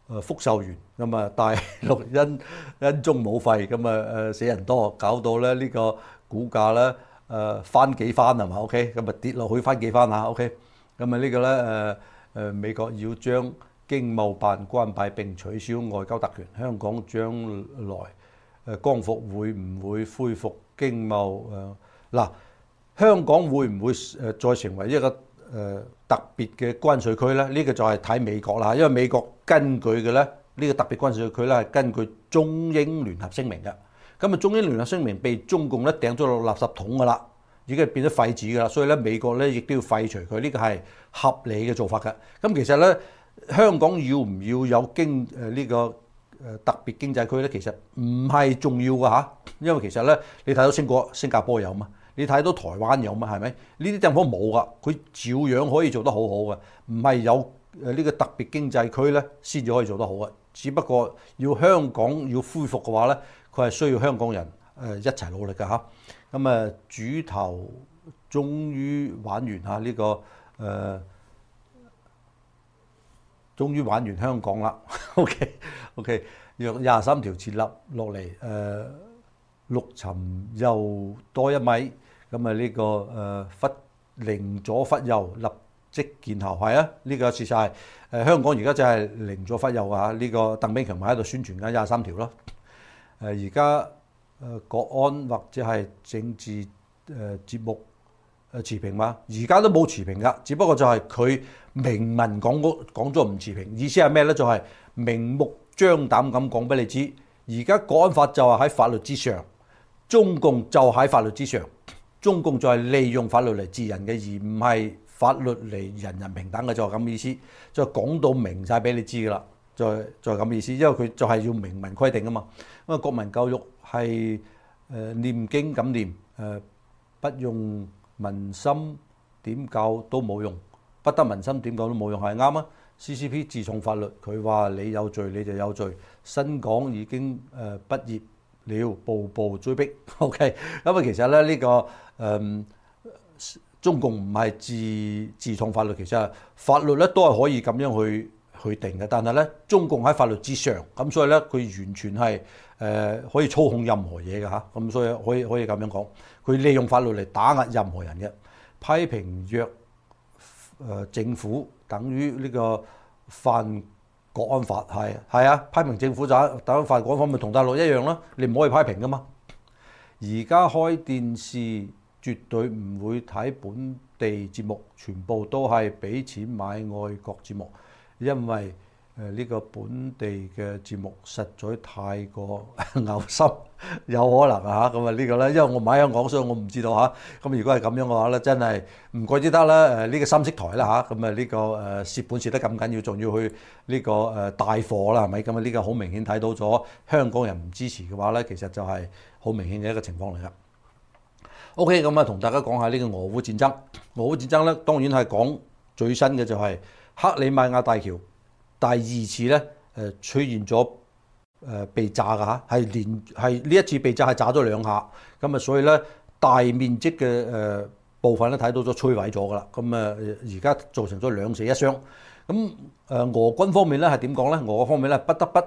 福壽園，咁啊大陸因中冇肺，咁啊死人多，搞到咧呢個股價咧翻幾番係嘛 ？OK，咁啊跌落去翻幾番嚇 OK，咁啊呢個咧美國要將經貿辦關閉並取消外交特權，香港將來光復會唔會恢復經貿嗱？香港會唔會再成為一個特別嘅關稅區咧？呢個就係睇美國啦，因為美國根據嘅咧呢個特別關稅區咧係根據中英聯合聲明嘅。咁啊中英聯合聲明被中共咧掟咗落垃圾桶㗎啦，已經變咗廢紙㗎啦，所以咧美國咧亦都要廢除佢，呢個係合理嘅做法嘅。咁其實咧香港要唔要有呢個特別經濟區咧？其實唔係重要㗎嚇，因為其實咧你睇到新加坡有嘛？你睇到台灣有嘛？係咪？呢啲地方冇噶，佢照樣可以做得好好嘅，唔係有呢個特別經濟區咧先至可以做得好嘅。只不過要香港要恢復嘅話咧，佢係需要香港人一齊努力㗎嚇。咁啊，主頭終於玩完嚇呢個終於玩完香港啦。OK，約23條設立落嚟，陸沉又多一米。咁啊呢個忽寧左忽右，立即見效係啊！呢個事實係香港而家就係寧左忽右啊！呢個鄧炳強咪喺度宣傳緊23條咯。而家國安或者係政治節目持平嘛？而家都冇持平㗎，只不過就係佢明文講咗唔持平，意思係咩咧？就係明目張膽咁講俾你知，而家國安法就係喺法律之上，中共就喺法律之上。中共就係利用法律嚟治人嘅，而唔係法律嚟人人平等嘅，就係咁意思。就講到明晒俾你知㗎啦，就係咁意思。因為佢就係要明文規定啊嘛。咁啊，國民教育係念經咁念，不用民心點教都冇用，不得民心點教都冇用，係啱啊。CCP 自創法律，佢話你有罪你就有罪。新港已經畢業了，步步追逼。OK，咁啊，其實咧呢個中共唔係自創法律，其實法律咧都係可以咁樣去定嘅。但係咧，中共喺法律之上，咁所以咧佢完全係可以操控任何嘢嘅嚇。咁所以可以咁樣講，佢利用法律嚟打壓任何人嘅。批評若政府等於呢個犯國安法，係啊，批評政府就等於犯國安法，咪同大陸一樣咯。你唔可以批評噶嘛。而家開電視絕對唔會睇本地節目，全部都係俾錢買外國節目，因為呢個本地嘅節目實在太過嘔心，有可能嚇。咁啊呢個咧，因為我唔喺香港，所以我唔知道嚇。咁如果係咁樣嘅話咧，真係唔怪之得啦。呢個三色台啦嚇，咁啊呢個蝕本蝕得咁緊要，仲要去呢個帶貨啦，係咪？咁啊呢個好明顯睇到咗香港人唔支持嘅話咧，其實就係好明顯嘅一個情況嚟噶。OK， 咁啊同大家講下呢個俄烏戰爭。俄烏戰爭咧，當然係講最新嘅就係克里米亞大橋第二次咧出現咗被炸㗎嚇，係呢一次被炸係炸咗2下，咁啊所以咧大面積嘅部分咧睇到咗摧毀咗㗎啦。咁啊而家造成咗2死1傷。咁俄軍方面咧係點講咧？俄軍方面咧不得不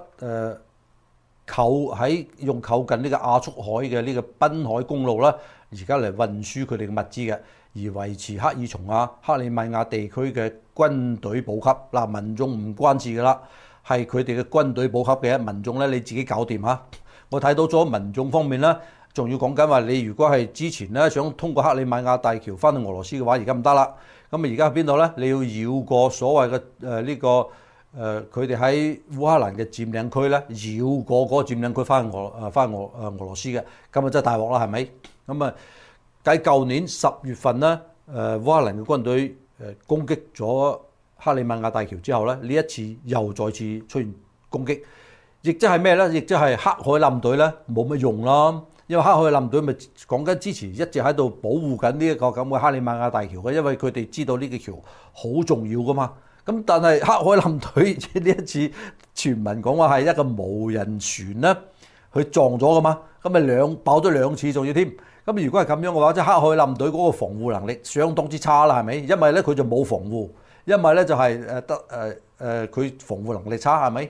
用靠近呢個亞速海嘅呢個濱海公路啦，而家嚟運輸佢哋嘅物資嘅，而維持克爾松亞、克里米亞地區嘅軍隊補給。嗱，民眾唔關事㗎啦，係佢哋嘅軍隊補給嘅，民眾咧你自己搞掂嚇。我睇到咗民眾方面咧，仲要講緊話，你如果係之前咧想通過克里米亞大橋翻去俄羅斯嘅話，而家唔得啦。咁啊而家喺邊度咧？你要繞過所謂嘅呢個佢哋喺烏克蘭嘅佔領區咧，繞過嗰個佔領區翻俄羅斯嘅，咁啊真係大鑊啦，係咪？咁啊，繼舊年10月份咧，烏克蘭嘅軍隊攻擊咗克里米亞大橋之後咧，呢一次又再次出現攻擊，亦即係咩咧？亦即係黑海艦隊咧冇乜用啦，因為黑海艦隊咪講緊之前一直喺度保護緊呢一個咁嘅克里米亞大橋嘅，因為佢哋知道呢個橋好重要噶嘛。咁但係黑海艦隊呢一次傳聞講話係一個無人船咧，佢撞咗噶嘛，咁咪爆咗2次仲要添。咁如果係咁樣嘅話，即係黑海艦隊嗰個防護能力相當之差啦，係咪？因為咧佢就冇防護，因為咧就係佢防護能力差，係咪？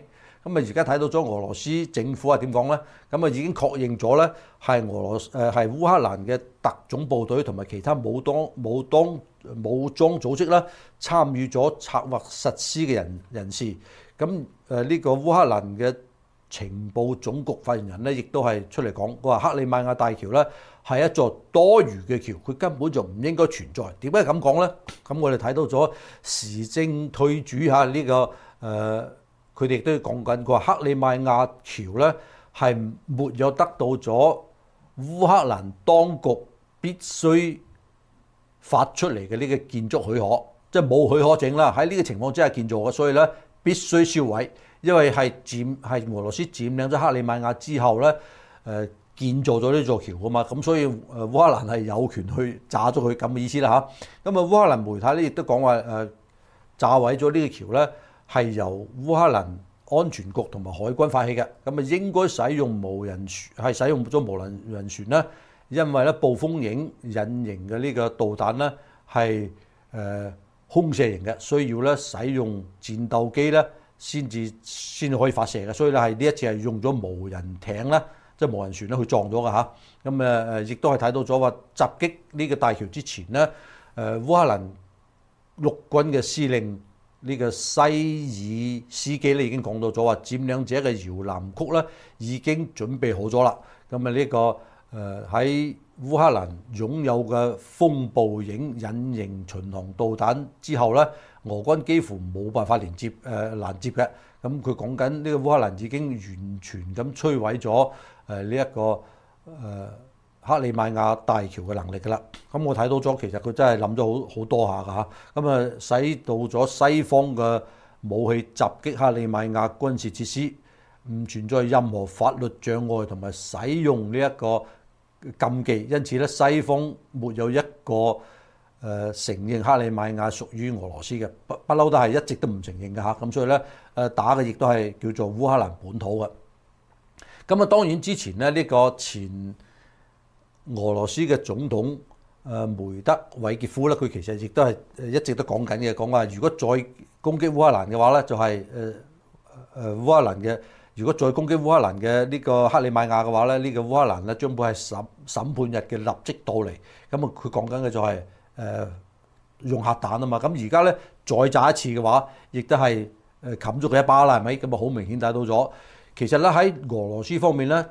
咁啊而家睇到咗俄羅斯政府係點講咧？咁啊已經確認咗咧係係烏克蘭嘅特種部隊同埋其他武裝組織啦，參與咗策劃實施嘅人士。咁呢個烏克蘭嘅情報總局發言人咧，亦都係出嚟講，佢話克里米亞大橋咧係一座多餘嘅橋，佢根本就唔應該存在。點解咁講咧？咁我哋睇到咗時政退主嚇呢個佢哋亦都講緊，佢話克里米亞橋咧係沒有得到咗烏克蘭當局必須發出嚟嘅呢個建築許可，即係冇許可證啦。喺呢個情況之下建造嘅，所以咧必須銷毀，因為係俄羅斯佔領咗克里米亞之後咧，建造咗呢座橋啊嘛，咁所以烏克蘭係有權去炸咗佢咁嘅意思啦嚇。咁啊烏克蘭媒體咧亦都講話炸毀咗呢個橋咧係由烏克蘭安全局同埋海軍發起嘅，咁啊應該使用無人船，係使用咗無人船啦，因為咧暴風影隱形嘅呢個導彈咧係空射型嘅，需要咧使用戰鬥機咧先至可以發射嘅，所以咧係呢一次係用咗無人艇啦，即係無人船咧去撞咗嘅嚇。咁亦都係睇到咗話襲擊呢個大橋之前咧，烏克蘭陸軍嘅司令呢個西爾斯基咧已經講到咗話，佔領者嘅搖籃曲咧已經準備好咗啦。咁啊呢個喺烏克蘭擁有嘅風暴影隱形巡航導彈之後咧，俄軍幾乎冇辦法攔截嘅。咁佢講緊呢個烏克蘭已經完全咁摧毀咗呢一個克里米亞大橋嘅能力㗎啦。咁我睇到咗，其實佢真係諗咗好多下㗎嚇。咁使到咗西方嘅武器襲擊克里米亞軍事設施，唔存在任何法律障礙同埋使用呢一個禁忌，因此咧西方沒有一個承認克里米亞屬於俄羅斯嘅，不嬲都係一直都唔承認嘅嚇。咁所以咧打嘅亦都係叫做烏克蘭本土嘅。咁啊當然之前咧呢個前俄羅斯嘅總統梅德韋傑夫咧，佢其實亦都係一直都講緊嘅，講話如果再攻擊烏克蘭嘅話咧，就係烏克蘭嘅。如果再攻擊烏克蘭嘅呢個克里米亞嘅話咧，呢個烏克蘭咧將會係審判日嘅立即到嚟。咁啊，佢講緊嘅就係用核彈啊嘛。咁而家咧再炸一次嘅話，亦都係冚咗佢一巴啦，係咪？咁啊好明顯睇到咗。其實咧喺俄羅斯方面咧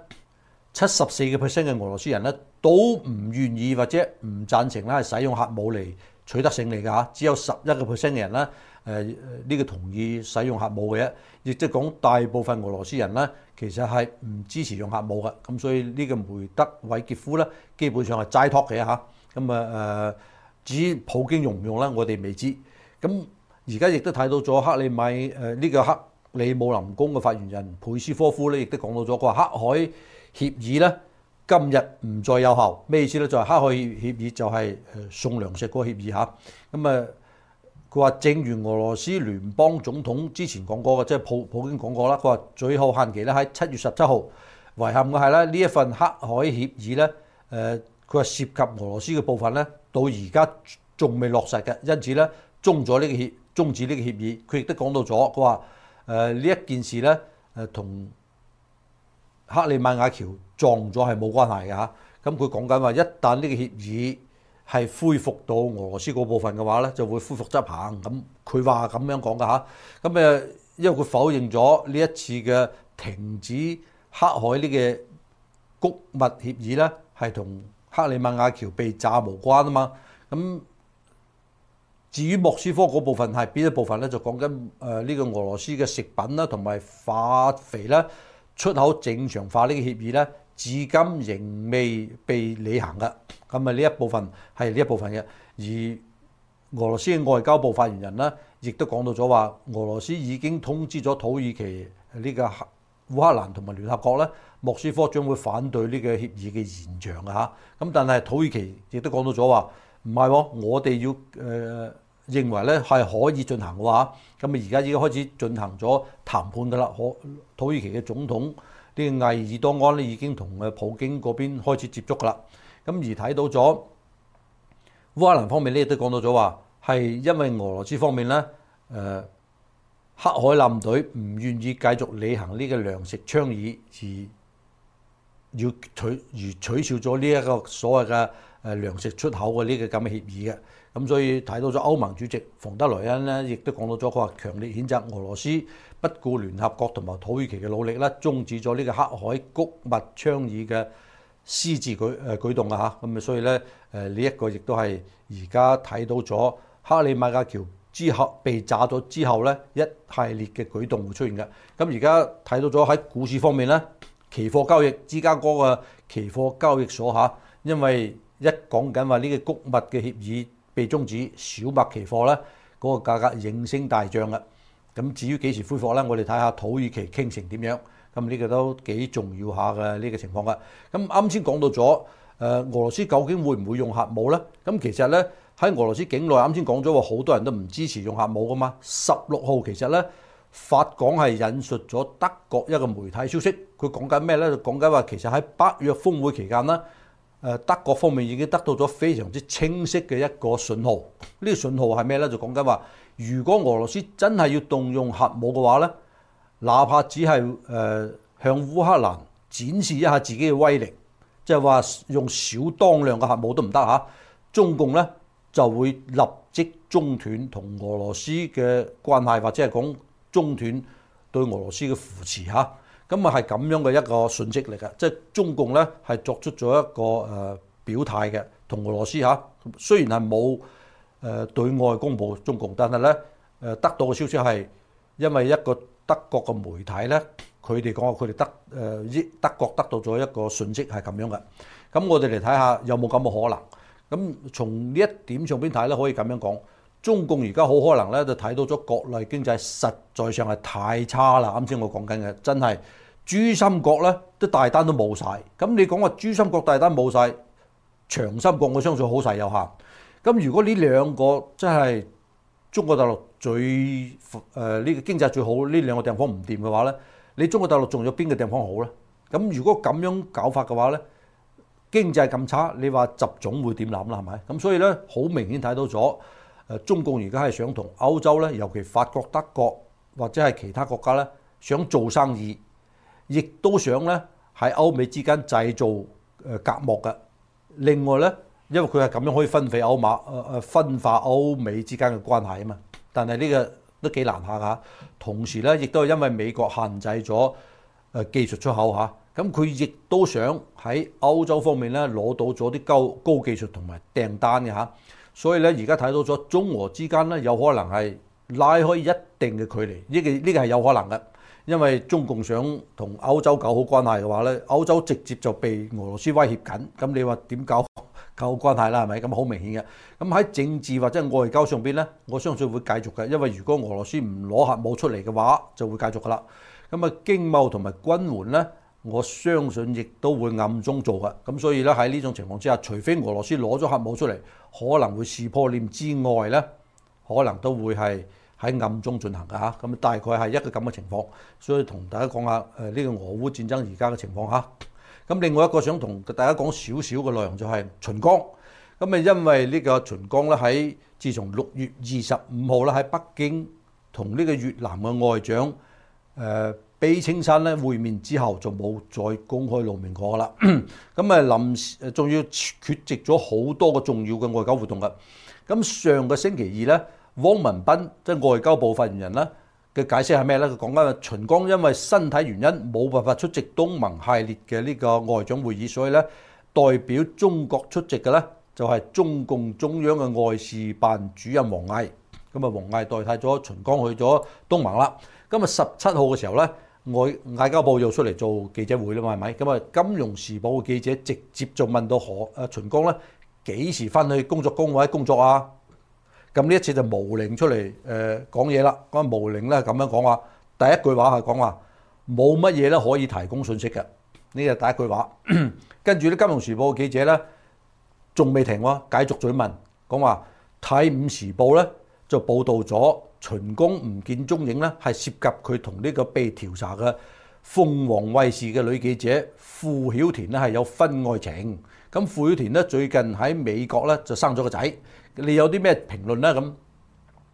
，74%嘅俄羅斯人咧都唔願意或者唔贊成咧係使用核武嚟取得勝利㗎嚇，只有11%嘅人咧呢個同意使用核武嘅啫，亦即係講大部分俄羅斯人咧其實係唔支持用核武嘅，咁所以呢個梅德韋傑夫咧基本上係齋托嘅嚇，咁至於普京用唔用咧，我哋未知。咁而家亦都睇到咗克里米呢個克里姆林宮嘅發言人佩斯科夫咧，亦都講到咗，佢話黑海協議咧今日唔再有效，咩意思咧？就係黑海協議就係送糧食嗰個協議嚇，咁佢話正如俄羅斯聯邦總統之前講過嘅，即係普京講過啦。佢話最後限期咧喺7月17號。遺憾嘅係咧，呢一份黑海協議咧，佢話涉及俄羅斯嘅部分咧，到而家仲未落實嘅，因此咧終止呢個協議。佢亦都講到咗，佢話呢一件事咧同克里米亞橋撞咗係冇關係嘅嚇。咁佢講緊話，一旦呢個協議係恢復到俄羅斯嗰部分嘅話咧，就會恢復執行。咁佢話咁樣講㗎嚇。咁因為佢否認咗呢一次嘅停止黑海呢個谷物協議咧，係同克里米亞橋被炸無關啊嘛。咁至於莫斯科嗰部分係邊一部分咧？就講緊呢個俄羅斯嘅食品啦，同埋化肥啦出口正常化呢個協議咧，至今仍未被履行嘅。咁呢一部分係呢一部分嘅。而俄羅斯嘅外交部發言人咧，亦都講到咗話，俄羅斯已經通知咗土耳其呢個烏克蘭同埋聯合國咧，莫斯科將會反對呢個協議嘅延長嘅嚇。咁但係土耳其亦都講到咗話，唔係喎，我哋要認為咧係可以進行嘅話，咁而家已經開始進行咗談判㗎啦。土耳其嘅總統呢個埃爾多安咧已經同普京嗰邊開始接觸㗎啦。咁而睇到咗烏克蘭方面咧，亦都講到咗話，係因為俄羅斯方面咧， 黑海艦隊唔願意繼續履行呢個糧食倡議，而取消咗呢一個所謂嘅糧食出口嘅呢個咁嘅協議嘅。咁所以睇到咗歐盟主席馮德萊恩咧，亦都講到咗，佢話強烈譴責俄羅斯不顧聯合國同埋土耳其嘅努力咧，終止咗呢個黑海穀物倡議嘅私自舉動啊嚇。咁所以咧呢一個亦都係而家睇到咗克里米亞橋之後被炸咗之後咧，一系列嘅舉動會出現嘅。咁而家睇到咗喺股市方面咧，期貨交易芝加哥嘅期貨交易所嚇，因為一講緊話呢個穀物嘅協議被終止，小麥期貨咧嗰個價格應聲大漲嘅。咁至於幾時恢復咧，我哋睇下土耳其傾成點樣。咁呢個都幾重要下嘅呢個情況嘅。咁啱先講到咗俄羅斯究竟會唔會用核武咧？咁其實咧喺俄羅斯境內啱先講咗話，好多人都唔支持用核武噶嘛。16號其實咧法港係引述咗德國一個媒體消息，佢講緊咩咧？就講緊話其實喺北約峰會期間啦。德國方面已經得到咗非常之清晰嘅一個信號，呢個信號係咩咧？就講緊話，如果俄羅斯真係要動用核武嘅話咧，哪怕只係向烏克蘭展示一下自己嘅威力，即係話用小當量嘅核武都唔得嚇，中共咧就會立即中斷同俄羅斯嘅關係，或者係講中斷對俄羅斯嘅扶持嚇。咁啊係咁樣嘅一個訊息嚟嘅，即係中共咧係作出咗一個表態嘅，同俄羅斯嚇。雖然係冇對外公佈中共，但係咧得到嘅消息係因為一個德國嘅媒體咧，佢哋講話佢哋德國得到咗一個訊息係咁樣嘅。咁我哋嚟睇下有冇咁嘅可能。咁從呢一點上邊睇咧，可以咁樣講。中共而家好可能咧，就睇到咗國內經濟實在上係太差啦。啱先我講緊嘅真係珠三角咧，啲大單都冇晒。咁你講話珠三角大單冇晒，長三角我相信好細有限。咁如果呢兩個真係中國大陸最呢個經濟最好呢兩個地方唔掂嘅話咧，你中國大陸仲有邊個地方好咧？咁如果咁樣搞法嘅話咧，經濟咁差，你話習總會點諗啦？係咪？咁所以咧，好明顯睇到咗。中共而家係想同歐洲咧，尤其法國、德國或者係其他國家咧，想做生意，亦都想咧喺歐美之間製造隔膜嘅。另外咧，因為佢係咁樣可以分化歐美之間嘅關係啊嘛。但係呢個都幾難下㗎。同時咧，亦都係因為美國限制咗技術出口嚇，咁佢亦都想喺歐洲方面咧攞到咗啲高技術同埋訂單嘅嚇。所以咧，而家睇到咗中俄之間咧，有可能係拉開一定嘅距離，呢個係有可能嘅，因為中共想同歐洲搞好關係嘅話咧，歐洲直接就被俄羅斯威脅緊，咁你話點搞好關係啦？係咪？咁好明顯嘅。咁喺政治或者外交上邊咧，我相信會繼續嘅，因為如果俄羅斯唔攞核武出嚟嘅話，就會繼續噶啦。咁啊，經貿同埋軍援咧，我相信亦都會暗中做嘅。咁所以咧，喺呢種情況之下，除非俄羅斯攞咗核武出嚟，可能會撕破臉之外咧，可能都會係喺暗中進行嘅嚇。咁大概係一個咁嘅情況，所以同大家講下呢個俄烏戰爭而家嘅情況嚇。咁另外一個想同大家講少少嘅內容就係秦剛。咁啊，因為呢個秦剛咧喺自從6月25號咧喺北京同呢個越南嘅外長卑青山咧會面之後，就冇再公開露面過啦。咁啊，臨時仲要缺席咗好多個重要嘅外交活動㗎。咁上個星期二咧，汪文斌即係外交部發言人啦嘅解釋係咩咧？佢講緊秦剛因為身體原因冇辦法出席東盟系列嘅呢個外長會議，所以咧代表中國出席嘅咧就係中共中央嘅外事辦主任王毅。咁啊，王毅代替咗秦剛去咗東盟啦。今日17號嘅時候咧，外交部又出嚟做記者會啦嘛，係咪？咁啊，《金融時報》嘅記者直接就問到秦剛咧幾時翻去工作崗位工作啊？咁呢一次就毛寧出嚟講嘢啦。咁毛寧咧咁樣講話，第一句話係講話冇乜嘢咧可以提供信息嘅，呢個第一句話。跟住咧，《金融時報》嘅記者咧仲未停喎，繼續追問，講話《泰晤士報》咧就報導咗秦剛唔見蹤影咧，係涉及佢同呢個被調查嘅鳳凰衛視嘅女記者傅曉田咧係有婚外情。咁傅曉田咧最近喺美國咧就生咗個仔。你有啲咩評論咧？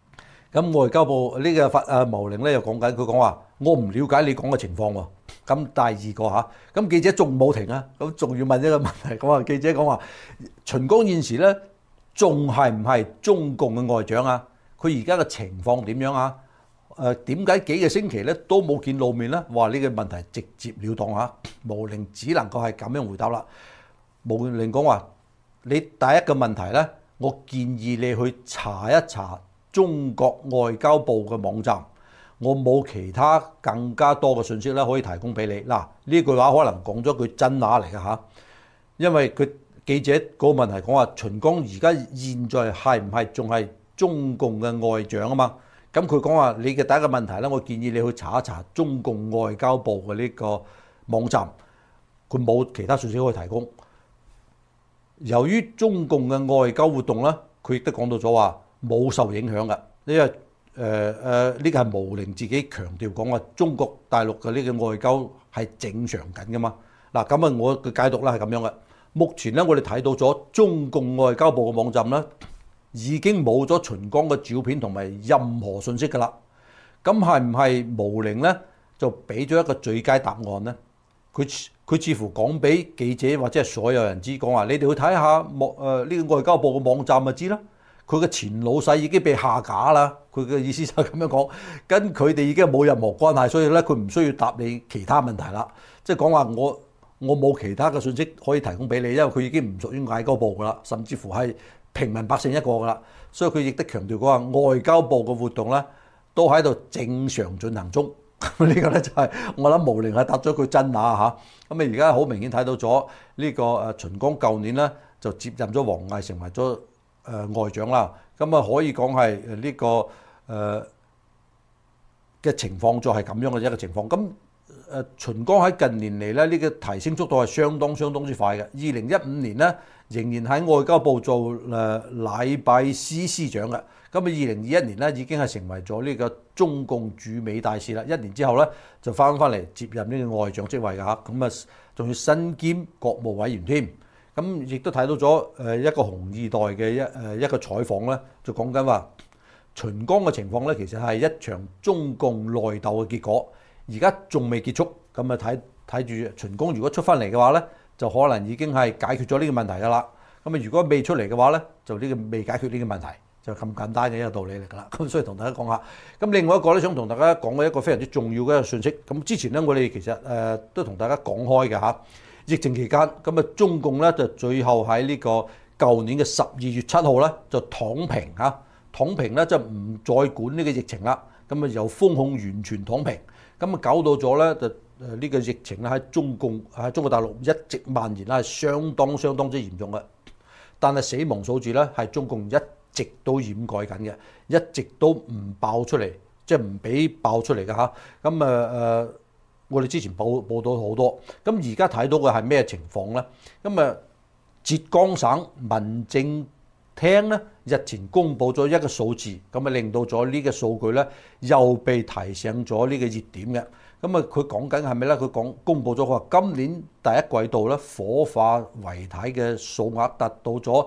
咁外交部呢個毛寧咧又講緊，佢講話我唔了解你講嘅情況喎。咁第二個嚇，咁記者仲冇停啊，咁仲要問一個問題，講話記者講話秦剛現時咧仲係唔係中共嘅外長啊？佢而家嘅情況點樣啊？點解幾個星期咧都冇見露面咧？話呢個問題直接了當嚇，毛寧只能夠係咁樣回答啦。毛寧講話你第一個問題咧，我建議你去查一查中國外交部嘅網站，我冇其他更加多嘅信息咧可以提供俾你。嗱，呢句話可能講咗句真話嚟嘅嚇，因為佢記者嗰個問題講話秦剛而家現在係唔係仲係中共嘅外長啊嘛？咁佢講話你嘅第一個問題咧，我建議你去查一查中共外交部嘅呢個網站，佢冇其他信息可以提供。由於中共嘅外交活動咧，佢亦都講到咗話冇受影響嘅，因為呢個係毛寧自己強調講話中國大陸嘅呢個外交係正常緊噶嘛。嗱，咁啊我嘅解讀咧係咁樣嘅。目前咧我哋睇到咗中共外交部嘅網站咧已經冇咗秦剛嘅照片同埋任何信息㗎啦。咁係唔係毛寧咧就俾咗一個最佳答案咧？佢似乎講俾記者或者係所有人知，講話你哋去睇下呢個外交部嘅網站就知啦。佢嘅前老細已經被下架啦。佢嘅意思就係咁樣講，跟佢哋已經冇任何關係，所以咧佢唔需要答你其他問題啦。即係講話我冇其他嘅信息可以提供俾你，因為佢已經唔屬於外交部噶啦，甚至乎係平民百姓一個噶啦。所以佢亦都強調講話外交部嘅活動咧都喺度正常進行中。呢個咧就係我諗毛寧係答咗句真話嚇。咁啊而家好明顯睇到咗呢個秦剛舊年咧就接任咗王毅成為咗外長啦。咁啊可以講係呢個嘅情況就係咁樣嘅一個情況。咁秦剛喺近年嚟咧呢個提升速度係相當之快嘅。2015年咧仍然喺外交部做禮拜司司長嘅。咁啊2021年咧已經係成為咗呢個中共駐美大使啦。1年之後咧就翻嚟接任呢個外長職位嘅嚇。咁啊仲要身兼國務委員添。咁亦都睇到咗一個紅二代嘅一個採訪咧，就講緊話秦剛嘅情況咧，其實係一場中共內鬥嘅結果，而家仲未結束。咁啊睇住秦剛如果出翻嚟嘅話咧，就可能已經係解決咗呢個問題㗎啦。咁啊如果未出嚟嘅話咧，就呢個未解決呢個問題，就咁簡單嘅一個道理嚟㗎啦。咁所以同大家講下。咁另外一個咧，想同大家講嘅一個非常之重要嘅一個信息。咁之前咧我哋其實都同大家講開嘅嚇。疫情期間，咁啊中共咧就最後喺呢個舊年嘅12月7號咧就躺平嚇，躺平咧就唔再管呢個疫情啦，咁啊由封控完全躺平，咁啊搞到咗咧就呢個疫情咧喺中國大陸一直蔓延啦，係相當之嚴重嘅。但係死亡數字咧係中共一直都掩蓋緊嘅，一直都唔爆出嚟，即係唔俾爆出嚟嘅嚇。咁我哋之前報道好多，咁而家睇到嘅係咩情況呢？咁啊，浙江省民政廳咧日前公布咗一個數字，咁啊令到咗呢個數據咧又被提上咗呢個熱點嘅。咁啊，佢講緊係咩咧？佢公布咗佢話今年第一季度咧火化遺體嘅數額達到咗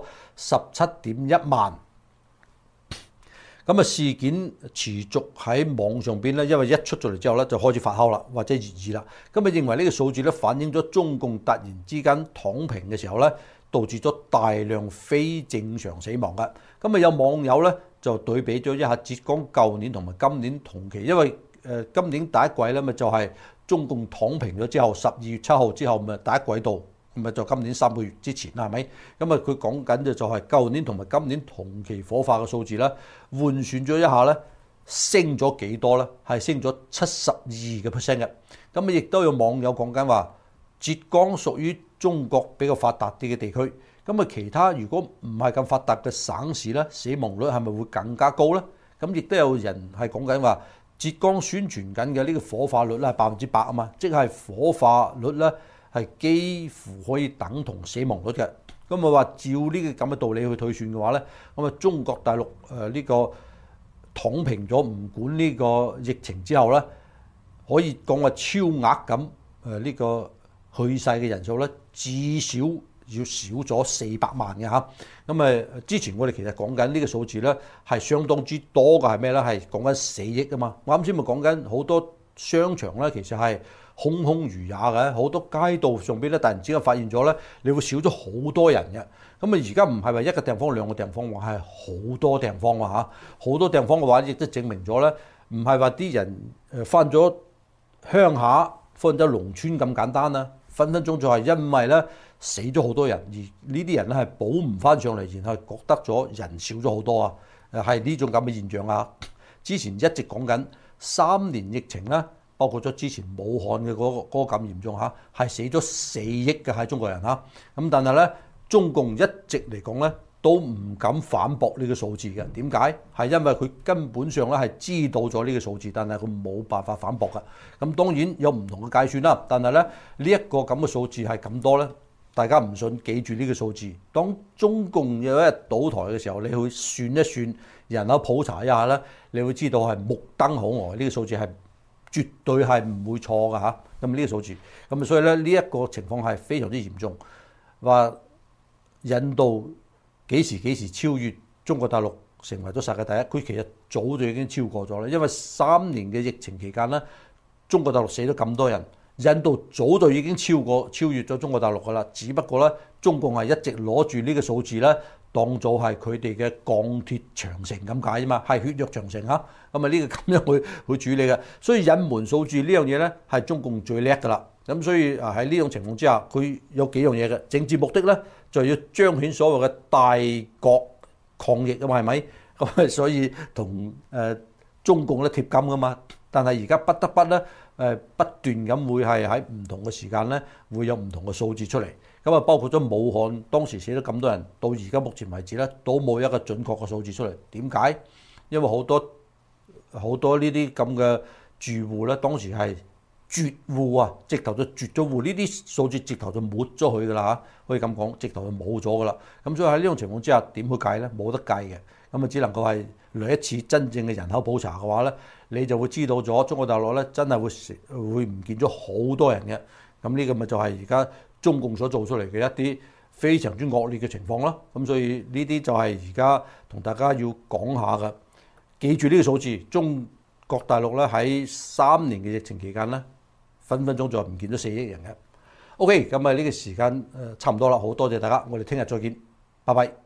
17.1萬。咁啊事件持續喺網上邊咧，因為一出咗嚟之後咧就開始發酵啦，或者熱議啦。咁啊認為呢個數字咧反映咗中共突然之間躺平嘅時候咧，導致咗大量非正常死亡嘅。咁啊有網友咧就對比咗一下浙江舊年同埋今年同期，因為今年第一季咧咪就係中共躺平咗之後12月7號之後咪第一季度。咁啊就今年3個月之前啦，係咪？咁啊佢講緊嘅就係舊年同埋今年同期火化嘅數字啦，換算咗一下咧，升咗幾多咧？係升咗72%嘅。咁啊亦都有網友講緊話，浙江屬於中國比較發達啲嘅地區。咁啊其他如果唔係咁發達嘅省市咧，死亡率係咪會更加高咧？咁亦都有人係講緊話，浙江宣傳緊嘅呢個火化率咧係100%啊嘛，即係火化率咧。係幾乎可以等同死亡率嘅。咁啊話照呢個咁嘅道理去推算嘅話咧，咁啊中國大陸呢個躺平咗唔管呢個疫情之後咧，可以講話超額咁呢個去世嘅人數咧，至少要少咗400萬嘅嚇。咁之前我哋其實講緊呢個數字咧係相當之多嘅，係咩咧？係講緊4億啊嘛。我啱先咪講緊好多商場咧，其實係空空如也嘅，好多街道上邊咧突然之間發現咗咧，你會少咗好多人嘅。咁而家唔係話一個地方兩個地方，話係好多地方喎嚇。好多地方嘅話，亦都證明咗咧，唔係話啲人翻咗鄉下、翻咗農村咁簡單啦。分分鐘就係因為咧死咗好多人，而呢啲人咧係補唔翻上嚟，然後覺得咗人少咗好多啊。係呢種咁嘅現象啊。之前一直講緊3年疫情啦，包括咗之前武漢嘅嗰個咁嚴重嚇，係死咗4億嘅係中國人嚇。咁但係咧，中共一直嚟講咧都唔敢反駁呢個數字嘅。點解？係因為佢根本上咧係知道咗呢個數字，但係佢冇辦法反駁嘅。咁當然有唔同嘅計算啦，但係咧呢一個咁嘅數字係咁多咧，大家唔信記住呢個數字。當中共有一日倒台嘅時候，你去算一算人口普查一下咧，你會知道係目瞪口呆，呢個數字係絕對係唔會錯嘅嚇。咁呢個數字，咁所以咧呢一個情況係非常之嚴重。話印度幾時超越中國大陸成為咗世界第一？佢其實早就已經超過咗啦。因為3年嘅疫情期間咧，中國大陸死咗咁多人，印度早就已經超越咗中國大陸噶啦。只不過咧，中共係一直攞住呢個數字咧，當做係佢哋嘅鋼鐵長城咁解啫嘛，係血肉長城嚇。咁呢個咁樣去處理嘅，所以隱瞞數字呢樣嘢咧係中共最叻噶啦。咁所以喺呢種情況之下，佢有幾樣嘢嘅政治目的咧，就要彰顯所謂嘅大國抗疫啊嘛，係咪？咁所以同中共咧貼金噶嘛。但係而家不得不咧不斷咁會係喺唔同嘅時間咧會有唔同嘅數字出嚟。咁包括咗武漢當時死咗咁多人，到而家目前為止咧都冇一個準確嘅數字出嚟。點解？因為好多呢啲咁嘅住戶咧，當時係絕戶啊，直頭就絕咗戶，呢啲數字直頭就抹咗佢噶啦嚇，可以咁講，直頭就冇咗噶啦。咁所以喺呢種情況之下，點去計咧？冇得計嘅。咁只能夠係嚟一次真正嘅人口普查嘅話咧，你就會知道咗中國大陸咧真係會唔見咗好多人嘅。咁呢個咪就係而家中共所做出嚟嘅一啲非常之惡劣嘅情況咯。咁所以呢啲就係而家同大家要講下嘅。記住呢個數字，中國大陸咧喺3年嘅疫情期間咧，分分鐘就唔見咗4億人嘅。OK，咁呢個時間差唔多啦，好多謝大家，我哋聽日再見，拜拜。